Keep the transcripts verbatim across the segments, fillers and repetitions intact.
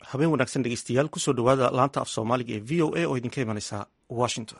habeen wanaagsan dhegeystayaal kusoo dhawaada laanta af soomaaliga ee v o a oo idinka imanaysa washington.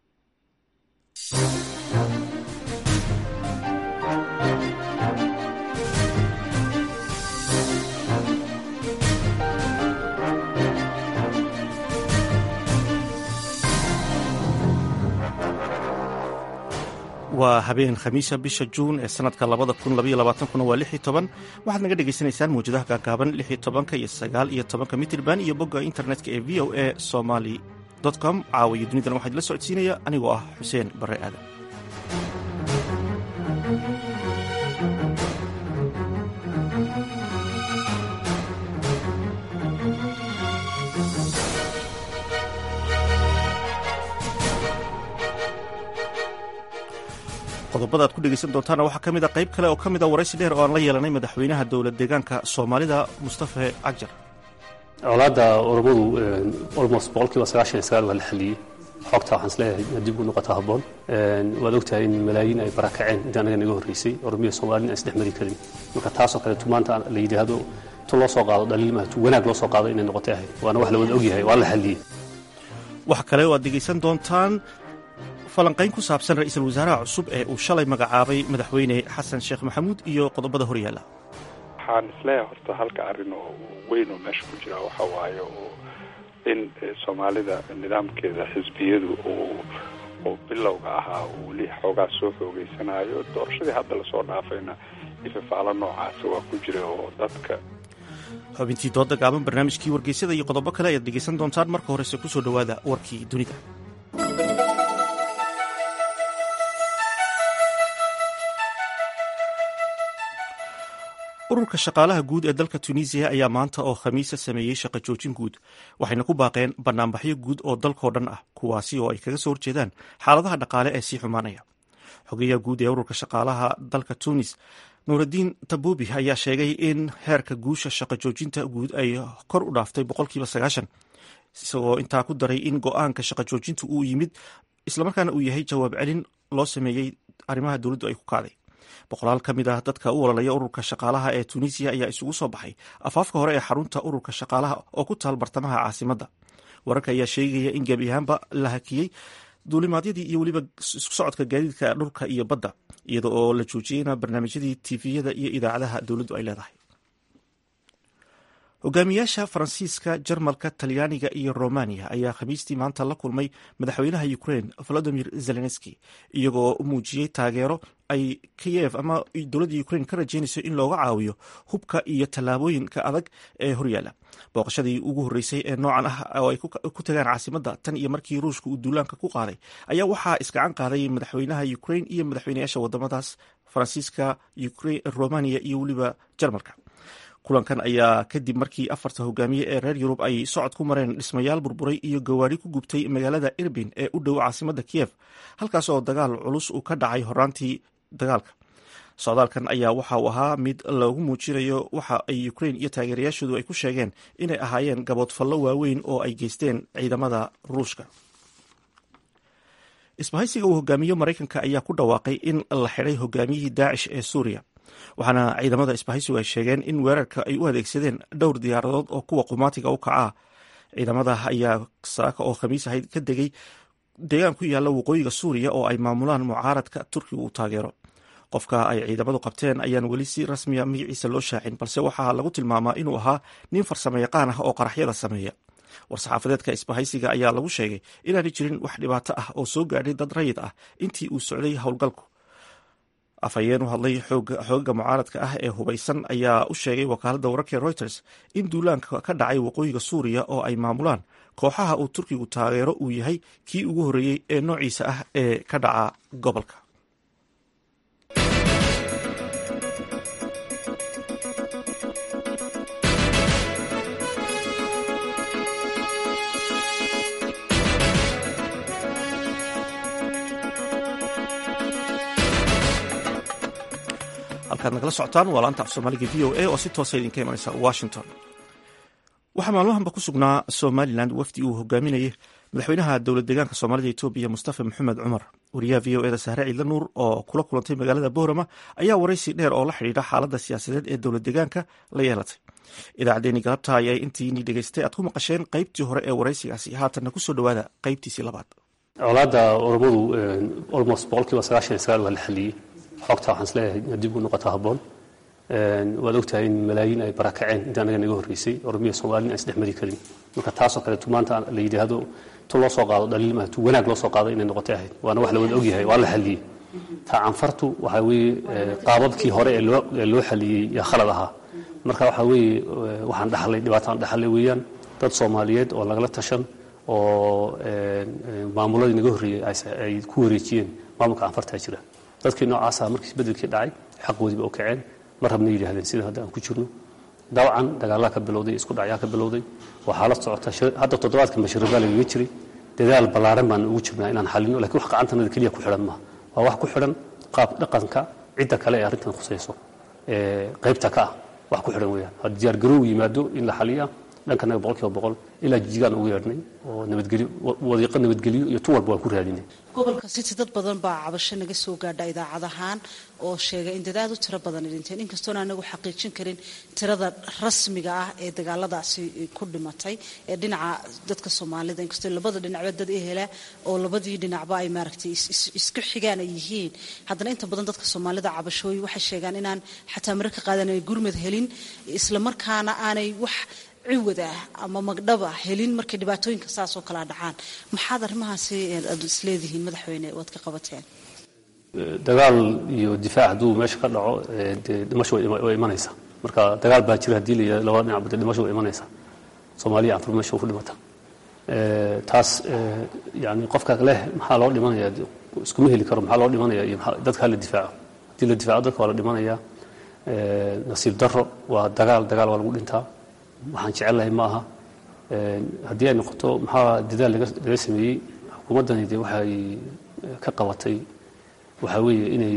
waa habeen khamiisa bisha juun ee sanadka labada kun labaiyo labaatankuna waa lix iyo toban waxaad naga dhegaysanaysaan mawjadaha gaagaaban lix iyo tobanka iyo sagaal iyo tobanka mitirban iyo bogga internetka ee v o a somali com caawiyo dunidan waxaa idila socodsiinaya anigoo ah xuseen barre aadan. qodobada ad ku dhegaysan doontaana waxaa ka mid a qayb kale oo ka mid a waraysi dheer oo aan la yeelanay madaxweynaha dowlad deegaanka soomaalida mustafe cagjar. colaadda oromadu almost boqolkiiba sagaashan iyo sagaal waa la xaliyey. xogta waxaan isleeyahay dib u noqota habboon. waad ogtahay in malaayiin ay barakaceen intii anaga naga horreysay oromiya soomaalina aan isdhex mari karin. marka taasoo kaleetu maanta la yidhaahdo tu loo soo qaado dhaliil maaha tu wanaag loo soo qaado inay noqotay ahayd waana wax la wada ogyahay waa la xaliyey. wax kale oo aad dhegaysan doontaan falanqayn ku saabsan ra-iisul wasaaraha cusub ee uu shalay magacaabay madaxweyne xasan sheekh maxamuud iyo qodobada horyaala. waxaan isleeyahay horta halka arrin oo weyn oo meesha ku jira waxa waaye oo in soomaalida nidaamkeeda xisbiyadu oo bilowga ahaa uu weli xoogaa soo xoogeysanayo doorashadii hadda lasoo dhaafayna ifafaalo noocaasa waa ku jira oo dadka. xubintii dooda gaaban barnaamijkii wargeysyada iyo qodobo kale ayaad dhegaysan doontaan. marka horese kusoo dhowaada warkii dunida. ururka shaqaalaha guud ee dalka tunisiya ayaa maanta oo khamiisa sameeyey shaqo joojin guud waxayna ku baaqeen banaanbaxyo guud oo dalkao dhan ah kuwaasi oo ay kaga soo horjeedaan xaaladaha dhaqaale ee sii xumaanaya. xogeyaha guud ee ururka shaqaalaha dalka tunis nuuraddiin tabubi ayaa sheegay in heerka guusha shaqo joojinta guud ay kor u dhaaftay boqolkiiba sagaashan isagoo intaa ku daray in go-aanka shaqo joojinta uu yimid islamarkaana uu yahay jawaab celin loo sameeyey arrimaha dowladdu ay ku kacday. boqolaal ka mid ah dadka u ololaya ururka shaqaalaha ee tunisiya ayaa isugu soo baxay afaafka hore ee xarunta ururka shaqaalaha oo ku taal bartamaha caasimadda. wararka ayaa sheegaya in gebi ahaanba la hakiyey duulimaadyadii iyo weliba isku socodka gaadiidka dhulka iyo badda iyada oo la joojiyeyna barnaamijyadii tifiyada iyo idaacadaha dowladdu ay leedahay. hogaamiyaasha faransiiska, jarmalka, talyaaniga iyo romaniya ayaa khamiistii maanta la kulmay madaxweynaha ukraine volodimir zelenski iyagoo u muujiyey taageero ay kiyev ama dowladda ukraine ka rajeynayso in looga caawiyo hubka iyo tallaabooyinka adag ee horyaala. booqashadii ugu horreysay ee noocan ah oo ay ku tagaan caasimadda tan iyo markii ruushka uu duulaanka ku qaaday ayaa waxaa isgacan qaaday madaxweynaha ukraine iyo madaxweynayaasha wadamadaas faransiiska, romaniya iyo weliba jarmalka. kulankan ayaa kadib markii afarta hogaamiye ee reer yurub ay socod ku mareen dhismayaal burburay iyo gawaari ku gubtay magaalada irbin ee u dhow caasimadda kiyev halkaas oo dagaal culus uu ka dhacay horaantii dagaalka. socdaalkan ayaa waxa uu ahaa mid loogu muujinayo waxa ay ukraine iyo taageerayaashoodu ay ku sheegeen inay ahaayeen gaboodfallo waaweyn oo ay geysteen ciidamada ruushka. isbahaysiga uu hogaamiyo maraykanka ayaa ku dhawaaqay in la xidhay hogaamiyihii daacish ee suuriya waxaana ciidamada isbahaysigu ay sheegeen in weerarka ay u adeegsadeen dhowr diyaaradood oo kuwa qumaatiga u kaca. ciidamada ayaa saaka oo khamiis ahayd ka degay deegaan ku yaalla waqooyiga suuriya oo ay maamulaan mucaaradka turkiga uu taageero. qofka ay ciidamadu qabteen ayaan weli si rasmiya magaciisa loo shaacin balse waxaa lagu tilmaamaa inuu ahaa nin farsamo yaqaan ah oo qaraxyada sameeya. war-saxaafadeedka isbahaysiga ayaa lagu sheegay inaanay jirin wax dhibaato ah oo soo gaadhay dad rayid ah intii uu socday howlgalku. afhayeen u hadlay xoogaga mucaaradka ah ee hubaysan ayaa u sheegay wakaaladda wararka ee reuters in duulaanka ka dhacay waqooyiga suuriya oo ay maamulaan kooxaha uu turkigu taageero uu yahay kii ugu horreeyey ee noociisa ah ee ka dhaca gobolka. halkaad nagala socotaan waa laanta af soomaaliga v o a oo si toosa idinka imanaysa washington. waxaa maalmahanba ku sugnaa somalilan wafdi uu hogaaminayay madaxweynaha dowlad deegaanka soomaalida etoobiya mustafa maxamed cumar. wariyaha v o eda sahre ciidla nuur oo kula kulantay magaalada boorama ayaa waraysi dheer oo la xidhiidha xaaladda siyaasadeed ee dowlad deegaanka la yeelatay. idaacaddeenii galabta ayay intiini dhegaystay aad ku maqasheen qaybtii hore ee waraysigaasi haatanna kusoo dhawaada qaybtiisii labaad. colaadda oromadu almost boqolkiiba sagaashan iyo sagaal waa la xaliyey. xogta waxaan isleeyahay dib u noqota habboon. waad ogtahay in malaayiin ay barakaceen inta anaga naga horreysay oromiya soomaalina isdhex mari karin. marka taasoo kale maanta la yidhaahdo tu loo soo qaado dhaliil maaha tu wanaag loo soo qaado inay noqotay ahayd waana wax la wada ogyahay waa la xaliyey. ta canfartu waxaa weeye qaababkii hore ee loo ee loo xaliyey yaa khalad ahaa. marka waxaa weeye waxaan dhaxlay dhibaataan dhaxlay weeyaan dad Soomaaliyeed oo lagala tashan oo maamuladii naga horreeyay ay ku wareejiyeen maamulka canfarta jira. dadkii noocaas ah markii isbedelkii dhacay xaqoodiiba u kaceen mar rabna yidhaahdeen sida hadda aan ku jirno. dawcan dagaalada ka bilowday isku dhacyaa ka bilowday waxaa la socota hadda toddobaadka mashruuca laga jiray dadaal ballaaran baan ugu jirnaa inaan xalino laakiin wax gacantanada kaliya ku xiran ma waa wax ku xiran qaab dhaqanka cidda kale ee arrintan khusayso ee qaybta ka wax ku xiran weeyaan had diyaar garow yimaado in la xaliyo dhankana boqolkiiba boqol ilaa jigaan ugu yeernay oo nabadgelyo wadiiqa nabadgelyo iyo tuwalba waan ku raadinay. gobolka City dad badan baa cabasho naga soo gaadhay idaacadahan oo sheegay in dadaal u tiro badan dhinteen inkastoo aan anagu xaqiijin karin tirada rasmiga ah ee dagaaladaasi ku dhimatay ee dhinaca dadka Soomaalida inkastoo labada dhinacba dad ay helaan oo labadii dhinacba ay maaragtay isku xigaan ay yihiin haddana inta badan dadka Soomaalida cabashooy waxay sheegaan inaan xataa marka qaadanay gurmad helin isla markaana aanay wax ciwada ama magdhaba helin markii dhibaatooyinka saas oo kala dhacaan maxaad arrimahaasi aad isleedihiin madaxweyne waad ka qabateen dagaal iyo difaac haduu meesha ka dhaco dhimasho way imanaysa marka dagaal baa jira hadii la laba dhinac bad dhimasho way imanaysa Soomaaliya afar meesha ku dhimata ee taas yaani qofka kale maxaa loo dhimanaya isku ma heli karo maxaa loo dhimanaya iyo dadka la difaaco hadii la difaaco dadka wala dhimanaya ee nasiib darro waa dagaal dagaal waa lagu dhintaa waxaan jecelahay maaha ee hadii ay noqoto maxaa dadaal laga sameeyay xukuumadani waxay ka qabatay waxa weeye inay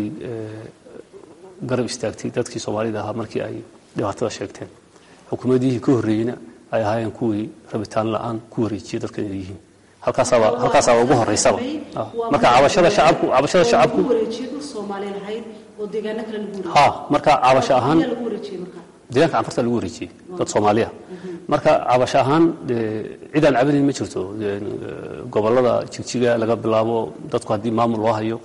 garab istaagtay dadkii Soomaalida ahaa markii ay dhibaatada sheegteen xukuumadihii ka horreeyna ay ahaayeen kuwii rabitaan la'aan ku wareejiyay dadka inay yihiin halkaas aba halkaas aba ugu horeysaba marka cabashada shacabku cabashada shacabku wareejiyay Soomaaliyeed ahayd oo deegaano kale lagu wareejiyay ha marka cabasho ahaan deegaanka canfarta lagu wareejiyay dad Soomaaliya marka cabasho ahaan ciidan cabadin ma jirto gobolada jigjiga laga bilaabo dadku hadii maamul loo hayo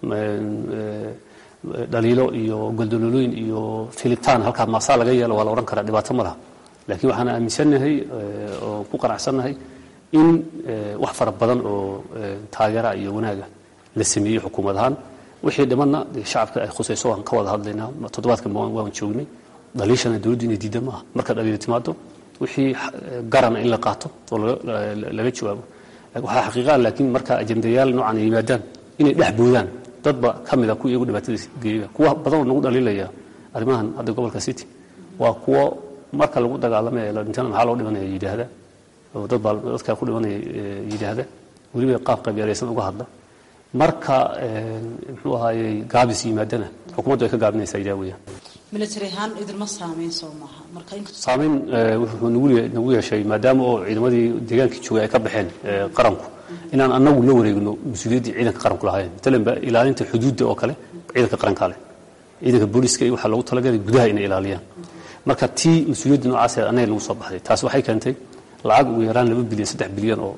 dhaliilo iyo goldololooyin iyo filitaan halka maasa laga yeelo waa la oran karaa dhibaato ma laha laakiin waxaan aaminsanahay oo ku qanacsanahay in wax fara badan oo taageera iyo wanaaga la sameeyay xukuumadahan wixii dhimanna shacabka ay khusayso aan ka wada hadlaynaa toddobaadkan waan joognay dhaliishana dawladdu inay diidan maaha marka dhaliilo timaado wixii garan in la qaato oo laga jawaabo waxa xaqiiqo laakiin marka ajendayaal noocan ay yimaadaan inay dhex boodaan dadba kamid ah kuwa iyagu dhibaatadiisa geeya kuwa badan oo nagu dhaliilaya arrimahan hadda gobolka City waa kuwa marka lagu dagaalamay la dhintaan maxaa loo dhimanaya yiraahda oo dad baa dadka ku dhimanaya yiraahda waliba qaab qabyaalaysan uga hadla marka muxuu ahaayay gaabis yimaadana xukuumaddu ay ka gaabinaysaa idaawaya military han idilma saameyn Soomaha marka in saameyn wuxuu nagu nagu yeeshay maadaama oo ciidamadii deegaanka joogay ay ka baxeen qaranku inaan anagu la wareegno mas'uuliyadda ciidanka qaranku lahayn talanba ilaalinta xuduudda oo kale ciidanka qaranka leh ciidanka booliska waxa lagu talagalay gudaha inay ilaaliyaan marka tii mas'uuliyadda noocaas ah anay lagu soo baxday taas waxay keentay lacag ugu yaraan laba bilyan saddex bilyan oo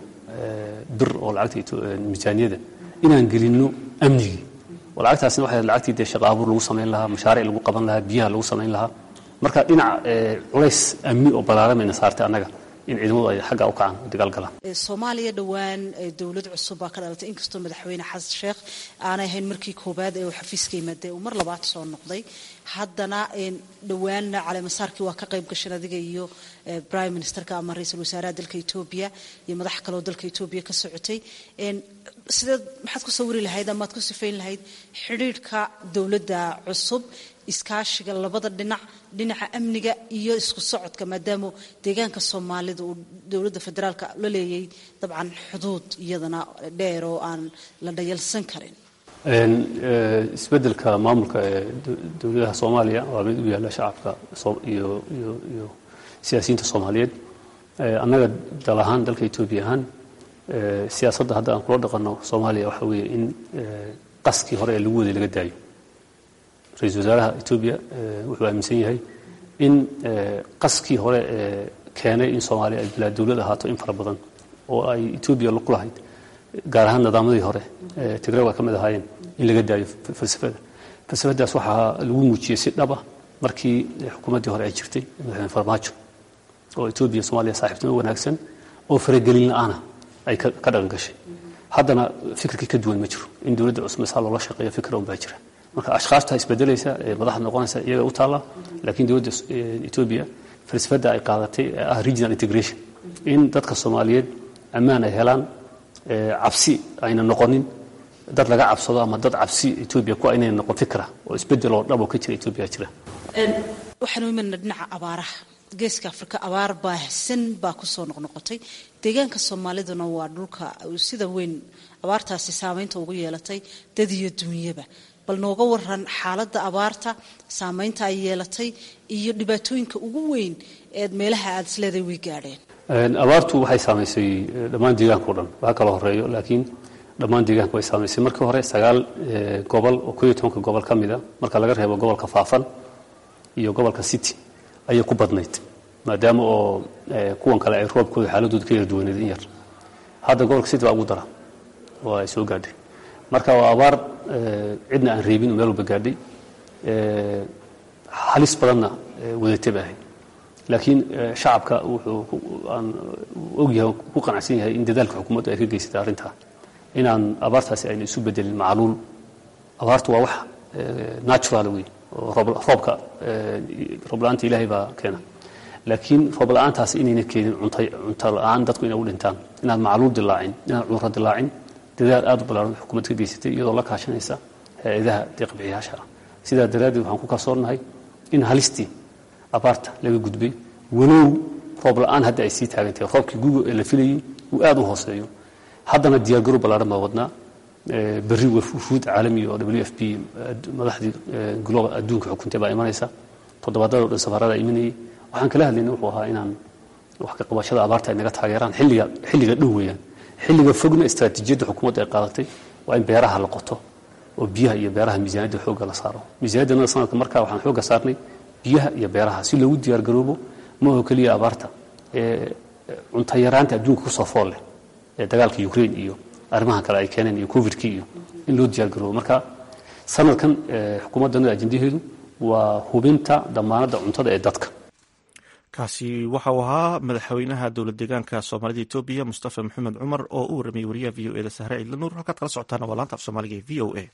bir oo lacagta miisaaniyada inaan gelino amniga walacagtaasna waxay lacagtii shaqo abuur lagu sameyn lahaa mashaariic lagu qaban lahaa biyaha lagu sameyn lahaa marka dhinac culays amni oo balaaran ay saartay anaga in ciidamadu ay xagga u kacaan dagaal galaan Soomaaliya dhawaan dawlad cusub ka dhalatay inkastoo madaxweyne Xasan Sheekh aanay ahayn markii koobaad ee uu xafiiska yimaday oo mar labaad soo noqday haddana in dhawaan cali masaarkii waa ka qayb gashan adiga iyo prime ministerka ama ra'iisul wasaaraha dalka Itoobiya iyo madax kale oo dalka Itoobiya ka socotay in sida maxaad ku sawiri lahayd ama aad ku sifayn lahayd xiriirka dawladda cusub iskaashiga labada dhinac dhinaca amniga iyo isku socodka maadaama deegaanka Soomaalida uu dawladda federaalka la leeyahay dabcan xuduud iyadana dheer oo aan la dhayalsan karin een isbedelka maamulka ee dawladda Soomaaliya waa mid u yaala shacabka iyo iyo iyo siyaasiyiinta Soomaaliyeed annaga dalahan dalka Itoobiya ahaan siyaasadda hadda aan kula dhaqano Soomaaliya waxa weeye in qaskii hore ee lagu waday laga daayo ra'iisul wasaaraha Itoobiya wuxuu aaminsan yahay in qaskii hore keenay in Soomaaliya ay bilaa dawlad ahaato in fara badan oo ay Ethiopia lug lahayd gaar ahaan nidaamyadii hore Tigray waa kamid ahaayeen in laga daayo falsafada falsafadaas waxaa lagu muujiyay si dhab ah markii xukuumaddii hore ay jirtay madaxweyne Farmaajo oo Ethiopia Soomaaliya saaxiibtinimo wanaagsan oo faragelin la'aan ay ka dhaqan gashay haddana fikirkii ka duwan ma jiro in dawladda cusub saal loo shaqeeyo fikir oo baa jira marka ashqaasta isbedelaysa madaxda noqonaysa iyaga u taala laakiin dawladda Ethiopia falsafada ay qaadatay ah regional integration in dadka Soomaaliyeed amaan ay helaan cabsi ayna noqonin dad laga cabsado ama dad cabsi Ethiopia ku aynay noqon fikra oo isbedel oo dhab oo ka jira Ethiopia jira een waxaan u imanaa dhinaca abaaraha geeska Afrika abaar baahsan baa ku soo noqnoqotay deegaanka Soomaaliduna waa dhulka sida weyn abaartaasi saameynta ugu yeelatay dad iyo dunyaba bal nooga waran xaaladda abaarta saameynta ay yeelatay iyo dhibaatooyinka ugu weyn ee meelaha aad isleeday way gaadheen een abaartu waxay saameysay dhammaan deegaanka oo dhan waxa kala horeeyo laakiin dhammaan deegaanka way saameysay markii hore sagaal gobol oo koob iyo toban gobol kamid ah marka laga reebo gobolka Faafan iyo gobolka City ayay ku badnayd maadaama oo kuwan kale ay roobkooda xaaladooda ka duwaneed in yar hadda gobolka City waa ugu dara oo ay soo gaadhay marka waa abaar cidna aan reebin meel walba gaadhay ee halis badanna wadatay baahay laakiin shacabka wuxuu aan ogyahay ku qanacsan yahay in dadaalka xukuumadda ay ka geysatay arrinta inaan abaartaasi ayna isu bedelin macluul abaartu waa wax natural weey oo roobka roob la'aanta Ilaahay baa keena laakiin roob la'aantaas inayna keenin cunto la'aan dadku inay u dhintaan inaan macluul dilaacin inaan cudurro dilaacin dadaal aad u ballaaran xukuumadda ka geysatay iyadoo la kaashanaysa hay'adaha deeq-bixiyaasha sidaa daraadeed waxaan ku kalsoonahay in halistii abaarta laga gudbay walow roob la'aan hadda ay sii taagantahay roobkii guga ee la filayay uu aad u hooseeyo haddana diyaar garow ballaaran baa wadnaa berri wafuud caalami oo W F P madaxdii global adduunka xukuntay baa imanaysa toddobaadada oo dhan safarada imanayay waxaan kala hadlaynay wuxuu ahaa inaan wax ka qabashada abaarta ay naga taageeraan xilliga xilliga dhow weeyaan xilliga fogna istaraatiijiyadda xukuumadda ay qaadatay waa in beeraha la qoto oo biyaha iyo beeraha miisaaniyadda xoogga la saaro miisaaniyadda sanadka markaa waxaan xoogga saarnay biyaha iyo beeraha si loogu diyaar garoobo ma oo kaliya abaarta ee cunto yaraanta adduunka ku soo fool leh ee dagaalka Ukraine iyo arrimaha kale ay keeneen iyo COVID-kii iyo in loo diyaar garoobo marka sanadkan xukuumadda ajendaheedu waa hubinta damaanadda cuntada ee dadka kaasi waxa uu ahaa madaxweynaha dowlad deegaanka Soomaalida Itoobiya Mustafa Maxamed Cumar oo uu ramay wariyaha V O A da Sahra Ciidlanuur halkaad kala socotaan waa laanta af Soomaaliga ee V O A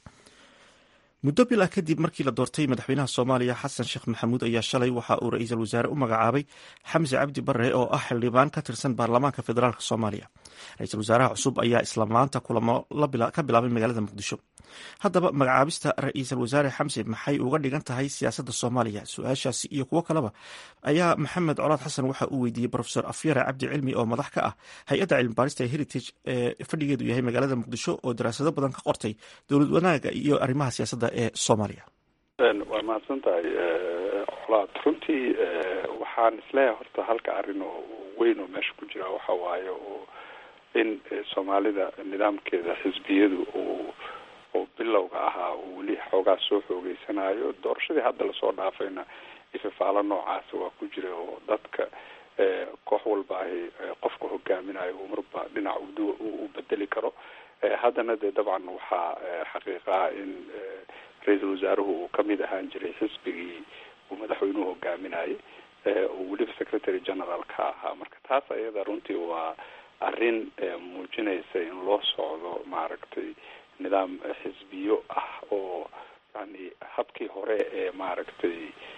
muddo bil ah kadib markii la doortay madaxweynaha Soomaaliya Xasan Sheekh Maxamuud ayaa shalay waxa uu ra'iisul wasaare u magacaabay Xamse Cabdi Barre oo ah xildhibaan ka tirsan baarlamaanka federaalka Soomaaliya ra'iisul wasaaraha cusub ayaa isla maanta kulamo la ka bilaabay magaalada Muqdisho haddaba magacaabista ra'iisul wasaare Xamse maxay uga dhigan tahay siyaasadda Soomaaliya su'aashaasi iyo kuwo kaleba ayaa Maxamed Colaad Xasan waxa uu weydiiyay Professor Afyara Cabdi Cilmi oo madax ka ah hay'adda cilmi baarista Heritage ee fadhigeedu yahay magaalada Muqdisho oo daraasado badan ka qortay dowlad wanaagga iyo arrimaha siyaasadda ee Soomaaliya waa mahadsantahay Colaad runtii waxaan isleeyahay horta halka arrin oo weyn oo meesha ku jira waxa waaye oo in Soomaalida nidaamkeeda xisbiyadu oo oo bilowga ahaa oo weli xoogaa soo xoogeysanayo doorashadii hadda lasoo dhaafayna ifafaalo noocaas waa ku jira oo dadka koox walba ay qofka hogaaminayo uu marba dhinac u bedeli karo haddana dee dabcan waxaa xaqiiqa in ra'iisul wasaaruhu uu kamid ahaan jiray xisbigii uu madaxweynuhu hogaaminayay oo weliba secretary general ka ahaa marka taas ayada runtii waa arrin muujinaysa in loo socdo maaragtay nidaam xisbiyo ah oo yani habkii hore ee maaragtay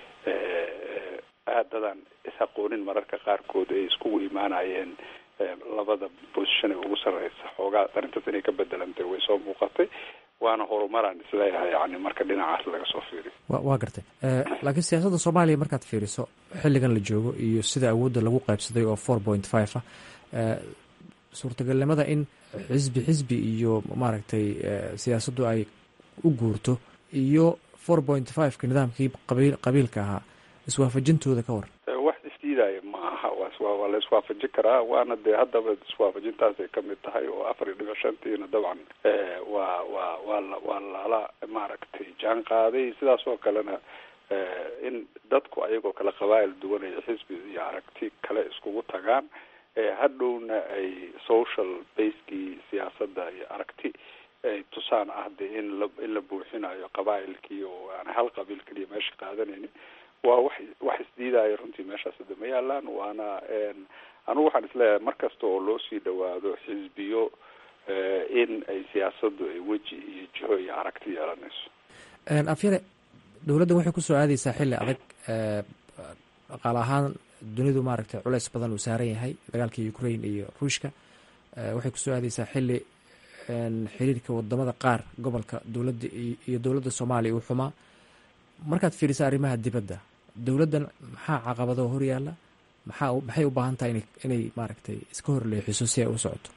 aadadan isaqoonin mararka qaarkood ay iskugu imaanayeen labada position ee ugu sarreysa xoogaa arrintaas inay ka bedelantay way soo muuqatay waana horumaraan isleeyahay yani marka dhinacaas laga soo fiiriyo wa waa gartay laakiin siyaasadda Soomaaliya markaad fiiriso xilligan la joogo iyo sida awoodda lagu qaybsaday oo four point five ah suurtagalnimada in xisbi xisbi iyo maaragtay siyaasaddu ay u guurto iyo four point five ka nidaamkii qabiil qabiilka ahaa iswaafajintooda ka war wax isdiidaya ma aha waa la iswaafajin karaa waana dee haddaba iswaafajintaas ay kamid tahay oo afar iyo dhibic shantiina dabcan waa waa waa waa waa lala maaragtay jaan qaaday sidaas oo kalena in dadku ayagoo kala qabaa'il duwanaya xisbi iyo aragti kale iskugu tagaan hadhowna ay social basekii siyaasadda iyo aragti ay tusaan ah de in la in la buuxinayo qabaa'ilkii oo aan hal qabiil keliya meesha qaadanaynin waa wax wax isdiidaayo runtii meeshaas hadda ma yaalaan waana anigu waxaan isleeyahay mar kasta oo loo sii dhawaado xisbiyo in ay siyaasaddu ay weji iyo jiho iyo aragti yeelanayso. afyare dowladdan waxay kusoo aadaysaa xilli adag dhaqaale ahaan dunidu maaragtay culeys badan uu saaran yahay dagaalkii ukraine iyo ruushka waxay kusoo aadaysaa xilli xiriirka wadamada qaar gobolka dowladda iyo dowladda soomaaliya uu xumaa. markaad fiirisa arrimaha dibadda dowladdan maxaa caqabado horyaala maxaa maxay u baahan tahay inay inay maaragtay iska horleexiso si ay u socoto?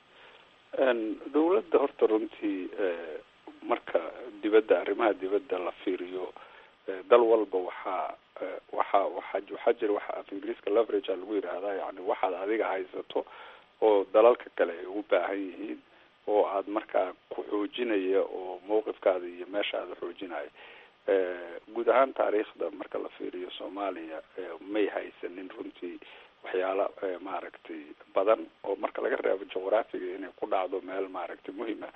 dowladda horta runtii marka dibadda arrimaha dibadda la fiiriyo dal walba waxaa waxaa waxaa waxaa jira waxa af ingiriiska leverage a lagu yidhaahdaa yani waxaad adiga haysato oo dalalka kale ay ugu baahan yihiin oo aad markaa ku xoojinaya oo mawqifkaada iyo meeshaada xoojinaya. guud ahaan taariikhda marka la fiiriyo soomaaliya may haysanin runtii waxyaala maaragtay badan oo marka laga reebo juqraafiga inay ku dhacdo meel maaragtay muhima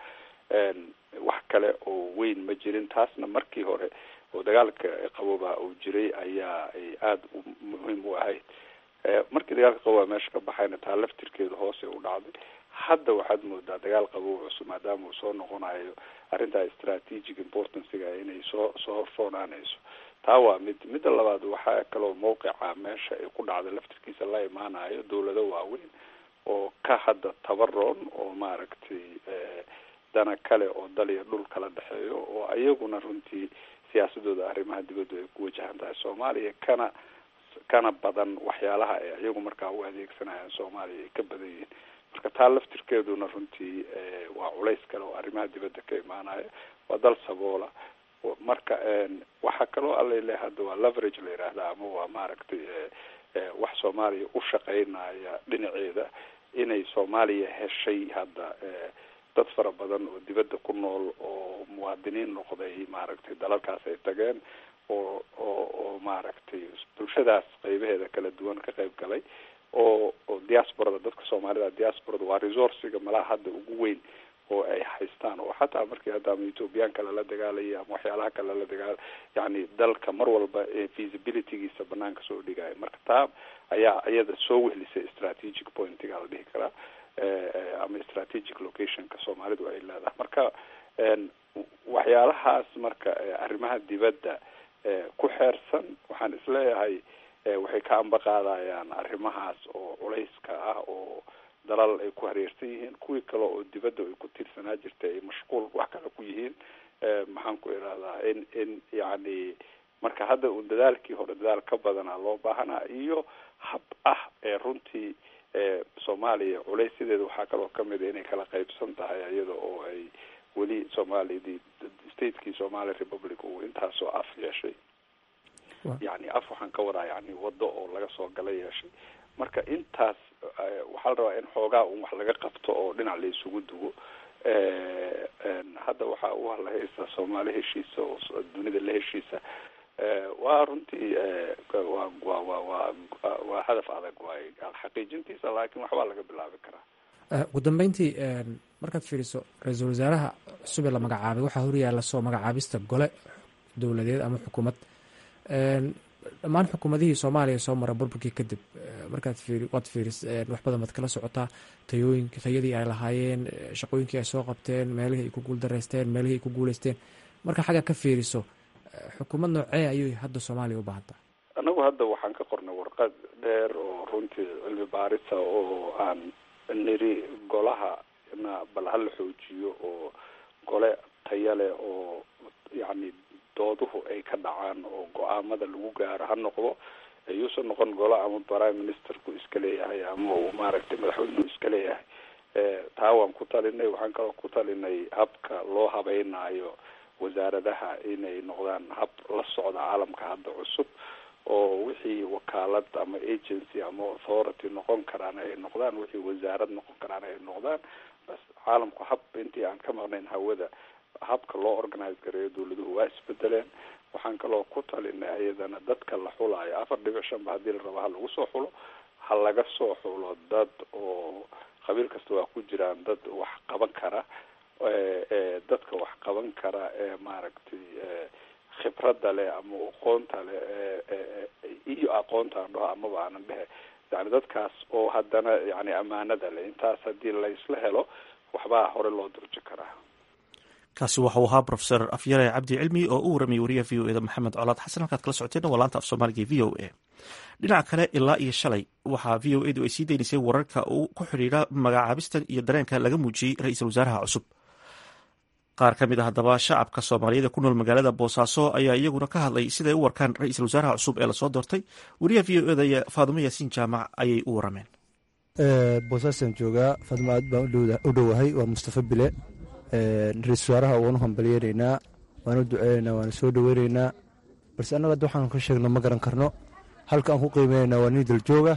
wax kale oo weyn ma jirin. taasna markii hore oo dagaalka qabooba uu jiray ayaa ay aada muhiim u ahayd. markii dagaalka qabooba meesha ka baxayna taa laftirkeedu hoose u dhacday. hadda waxaad moodaa dagaal qaboob cusub maadaama uu soo noqonayo arrintaa strategic importancega inay soo soo horfoonaanayso. taa waa mid midda labaad waxaa kaloo mawqica meesha ay ku dhacday laftirkiisa la imaanayo dowlado waaweyn oo ka hadda tabaroon oo maaragtay dana kale oo dal iyo dhul kala dhexeeyo oo ayaguna runtii siyaasadooda arrimaha dibaddu ay ku wajahan tahay soomaaliya kana kana badan waxyaalaha ay iyagu markaa u adeegsanayaan soomaaliya ay ka badan yihiin. marka taa laftirkeeduna runtii waa culays kale oo arrimaha dibadda ka imaanaya. waa dal saboola marka waxaa kaloo alale hadda waa leverage la yidhaahda ama waa maaragtay wax soomaaliya u shaqaynaya dhinaceeda inay soomaaliya heshay hadda dad fara badan oo dibadda ku nool oo muwaadiniin noqday maaragtay dalalkaas ay tageen oo oo oo maaragtay bulshadaas qaybaheeda kala duwan ka qayb galay oo oo diasporada dadka soomaalida diasporada waa resourciga malaha hadda ugu weyn oo ay haystaan oo xataa markii hadda ama ethoobiyan kale la dagaalaya ama waxyaalaha kale la dagaal yani dalka mar walba feasibilitygiisa banaanka soo dhigaya. marka taa ayaa iyada soo wehlisay strategic pointiga la dhihi karaa ama strategic locationka soomaalidu ay leedahay. marka waxyaalahaas marka arrimaha dibadda ku xeersan waxaan isleeyahay waxay ka amba qaadayaan arrimahaas oo culayska ah oo dalal ay ku hareersan yihiin kuwii kale oo dibadda ay ku tiirsanaa jirtay ay mashquul wax kale ku yihiin. maxaan ku idhahdaa in in yani marka hadda un dadaalkii hore dadaal ka badanaa loo baahanaa iyo hab ah ee runtii soomaaliya culaysideeda waxaa kaloo kamid a inay kala qaybsan tahay iyada oo ay weli soomaaliyadii stateskii somali republic uu intaasoo af yeeshay yani af waxaan ka wadaa yani wado oo laga soo gala yeeshay. marka intaas waxaa la rabaa in xoogaa un wax laga qabto oo dhinac la isugu duwo. hadda waxaa u halahaysa soomaali heshiisa oo dunida la heshiisa waa runtii waa waa waa waa waa hadaf adag waay xaqiijintiisa laakiin waxbaa laga bilaabi karaa. ugu dambeyntii markaad fiiriso ra-iisul wasaaraha cusub ee la magacaabay waxaa horyaala soo magacaabista gole dowladeed ama xukuumad. dhammaan xukuumadihii soomaaliya soo mara burburkii kadib markaad fiiri waad fiiris wax badan baad kala socotaa tayooyinka tayadii ay lahaayeen shaqooyinkii ay soo qabteen meelihii ay ku guuldareysteen meelihii ay ku guuleysteen marka xagga ka fiiriso xukuumad noocee ayay hadda soomaaliya u baahan tahay? anagu hadda waxaan ka qornay warqad dheer oo runtii cilmi baarisa oo aan niri golaha na bal hala xoojiyo oo gole taya leh oo yani dooduhu ay ka dhacaan oo go-aamada lagu gaaro ha noqdo ayuusan noqon golo ama prime ministerku iska leeyahay ama uu maaragtay madaxweynuhu iska leeyahay. taa waan ku talinay. waxaan kaloo ku talinay habka loo habeynaayo wasaaradaha inay noqdaan hab la socda caalamka hadda cusub oo wixii wakaalad ama agency ama authority noqon karaan ay noqdaan wixii wasaarad noqon karaan ay noqdaan. bas caalamku hab intii aan ka maqnayn hawada habka loo organize gareeyo dawladuhu waa isbedeleen. waxaan kaloo ku talinay ayadana dadka la xulaayo afar dhibic shan ba haddii la rabo ha lagu soo xulo ha laga soo xulo dad oo qabiil kasta waa ku jiraan dad wax qaban kara dadka wax qaban kara ee maaragtay khibradda leh ama aqoonta leh iyo aqoontaan dhaho amaba aanan dhehe yani dadkaas oo haddana yani ammaanada leh intaas haddii laysla helo waxbaa hore loo durji karaa. kaasi waxau ahaa profesor afyare cabdi cilmi oo u warramiyay wariyaha v o eda maxamed colaad xasan. halkaad kala socoteena waa laanta af soomaaliga v o a. dhinaca kale ilaa iyo shalay waxaa v o edu ay sii daynaysay wararka uu ku xidhiidha magacaabistan iyo dareenka laga muujiyey ra-iisul wasaaraha cusub. qaar ka mid a haddaba shacabka soomaaliyeed ee ku nool magaalada boosaaso ayaa iyaguna ka hadlay siday u warkaan ra-iisul wasaaraha cusub ee lasoo doortay. wariyaha v o eda faadumo yaasiin jaamac ayay u warameen. boosaasaan joogaa. faadmo aad baan u dhowahay. waa mustafa bile. ra-iisul wasaaraha waanu hambalyeeraynaa, waanu duceynaynaa, waanu soo dhoweynaynaa. balse annaga hadda waxaan ka sheegno ma garan karno. halka aan ku qiimeynayna waa nin daljooga.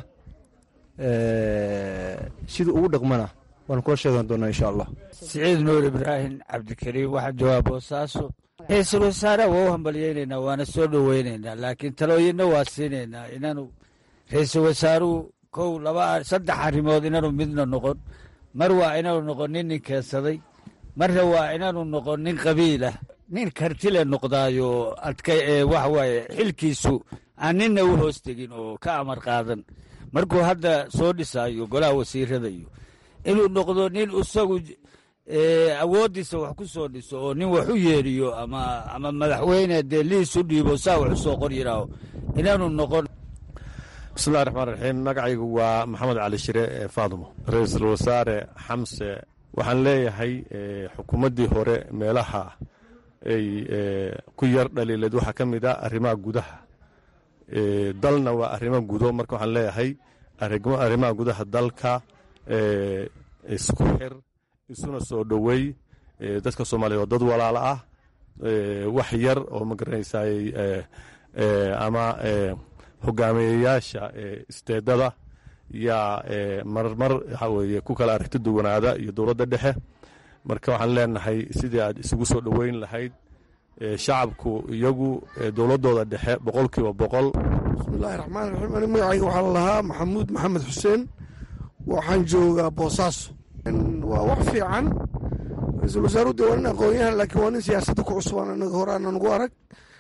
siduu ugu dhaqmana waanu kula sheegan doonaa insha allah. siciid nuur ibraahim cabdikariim waxaan joogaa boosaaso. ra-iisul wasaaraha waa u hambalyeynaynaa, waana soo dhoweynaynaa, laakiin talooyinna waa siinaynaa inaanu ra-iisul wasaaruhu kow laba saddex arrimood inaanu midna noqon. mar waa inaanu noqon nin nin keensaday, marna waa inaanu noqon nin qabiilah. nin kartile noqdaayo adkay ee waxa waaye xilkiisu aan ninna u hoos tegin oo ka amar qaadan. markuu hadda soo dhisaayo golaha wasiirada iyo inuu noqdo nin isagu awooddiisa wax ku soo dhiso oo nin wax u yeeriyo ama ama madaxweyne dee liis u dhiibo saa wax u soo qor yidhaaho inaanu noqon. bismillahi raxmaan raxiim. magacaygu waa maxamed cali shire ee faadumo. ra-iisul wasaare xamse waxaan leeyahay xukuumaddii hore meelaha ay ku yar dhaliileed waxaa ka mid ah arrimaha gudaha. dalna waa arrimo gudo, marka waxaan leeyahay arrimaha gudaha dalka isku xir, isuna soo dhoweey. dadka soomaaliyeed oo dad walaalo ah. wax yar oo ma garanaysay ama hogaamiyeyaasha isteedada yaa marmar waxa weeye ku kala aragti duwanaada iyo dowladda dhexe. marka waxaan leenahay sidii aad isugu soo dhoweyn lahayd shacabku iyagu dowladooda dhexe boqol kiiba boqol. bismillahi raxmaan raxiim. ani magacayga waxaa la lahaa maxamuud maxamed xuseen, waxaan joogaa boosaaso. waa wax fiican. ra-iisul wasaaruhu de waa nin aqoon-yahan, laakiin waa nin siyaasadda ku cusubaan anaga hore aanan ugu arag.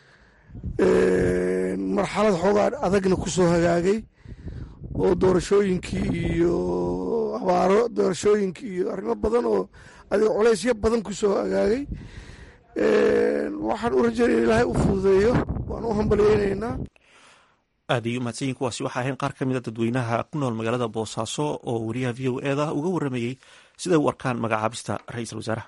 marxalad xoogaa adagna ku soo hagaagay oo doorashooyinkii iyo abaaro doorashooyinkii iyo arrimo badan oo adiga culaysyo badan ku soo hagaagay. waxaan u rajaynaya in ilaahay u fududeeyo, waan u hambalyeynaynaa. aad ay u mahadsanyiin. kuwaasi waxaa ahayn qaar ka mid a dadweynaha ku nool magaalada boosaaso oo wariyaha v o eda uga waramayey siday u arkaan magacaabista ra-iisul wasaaraha.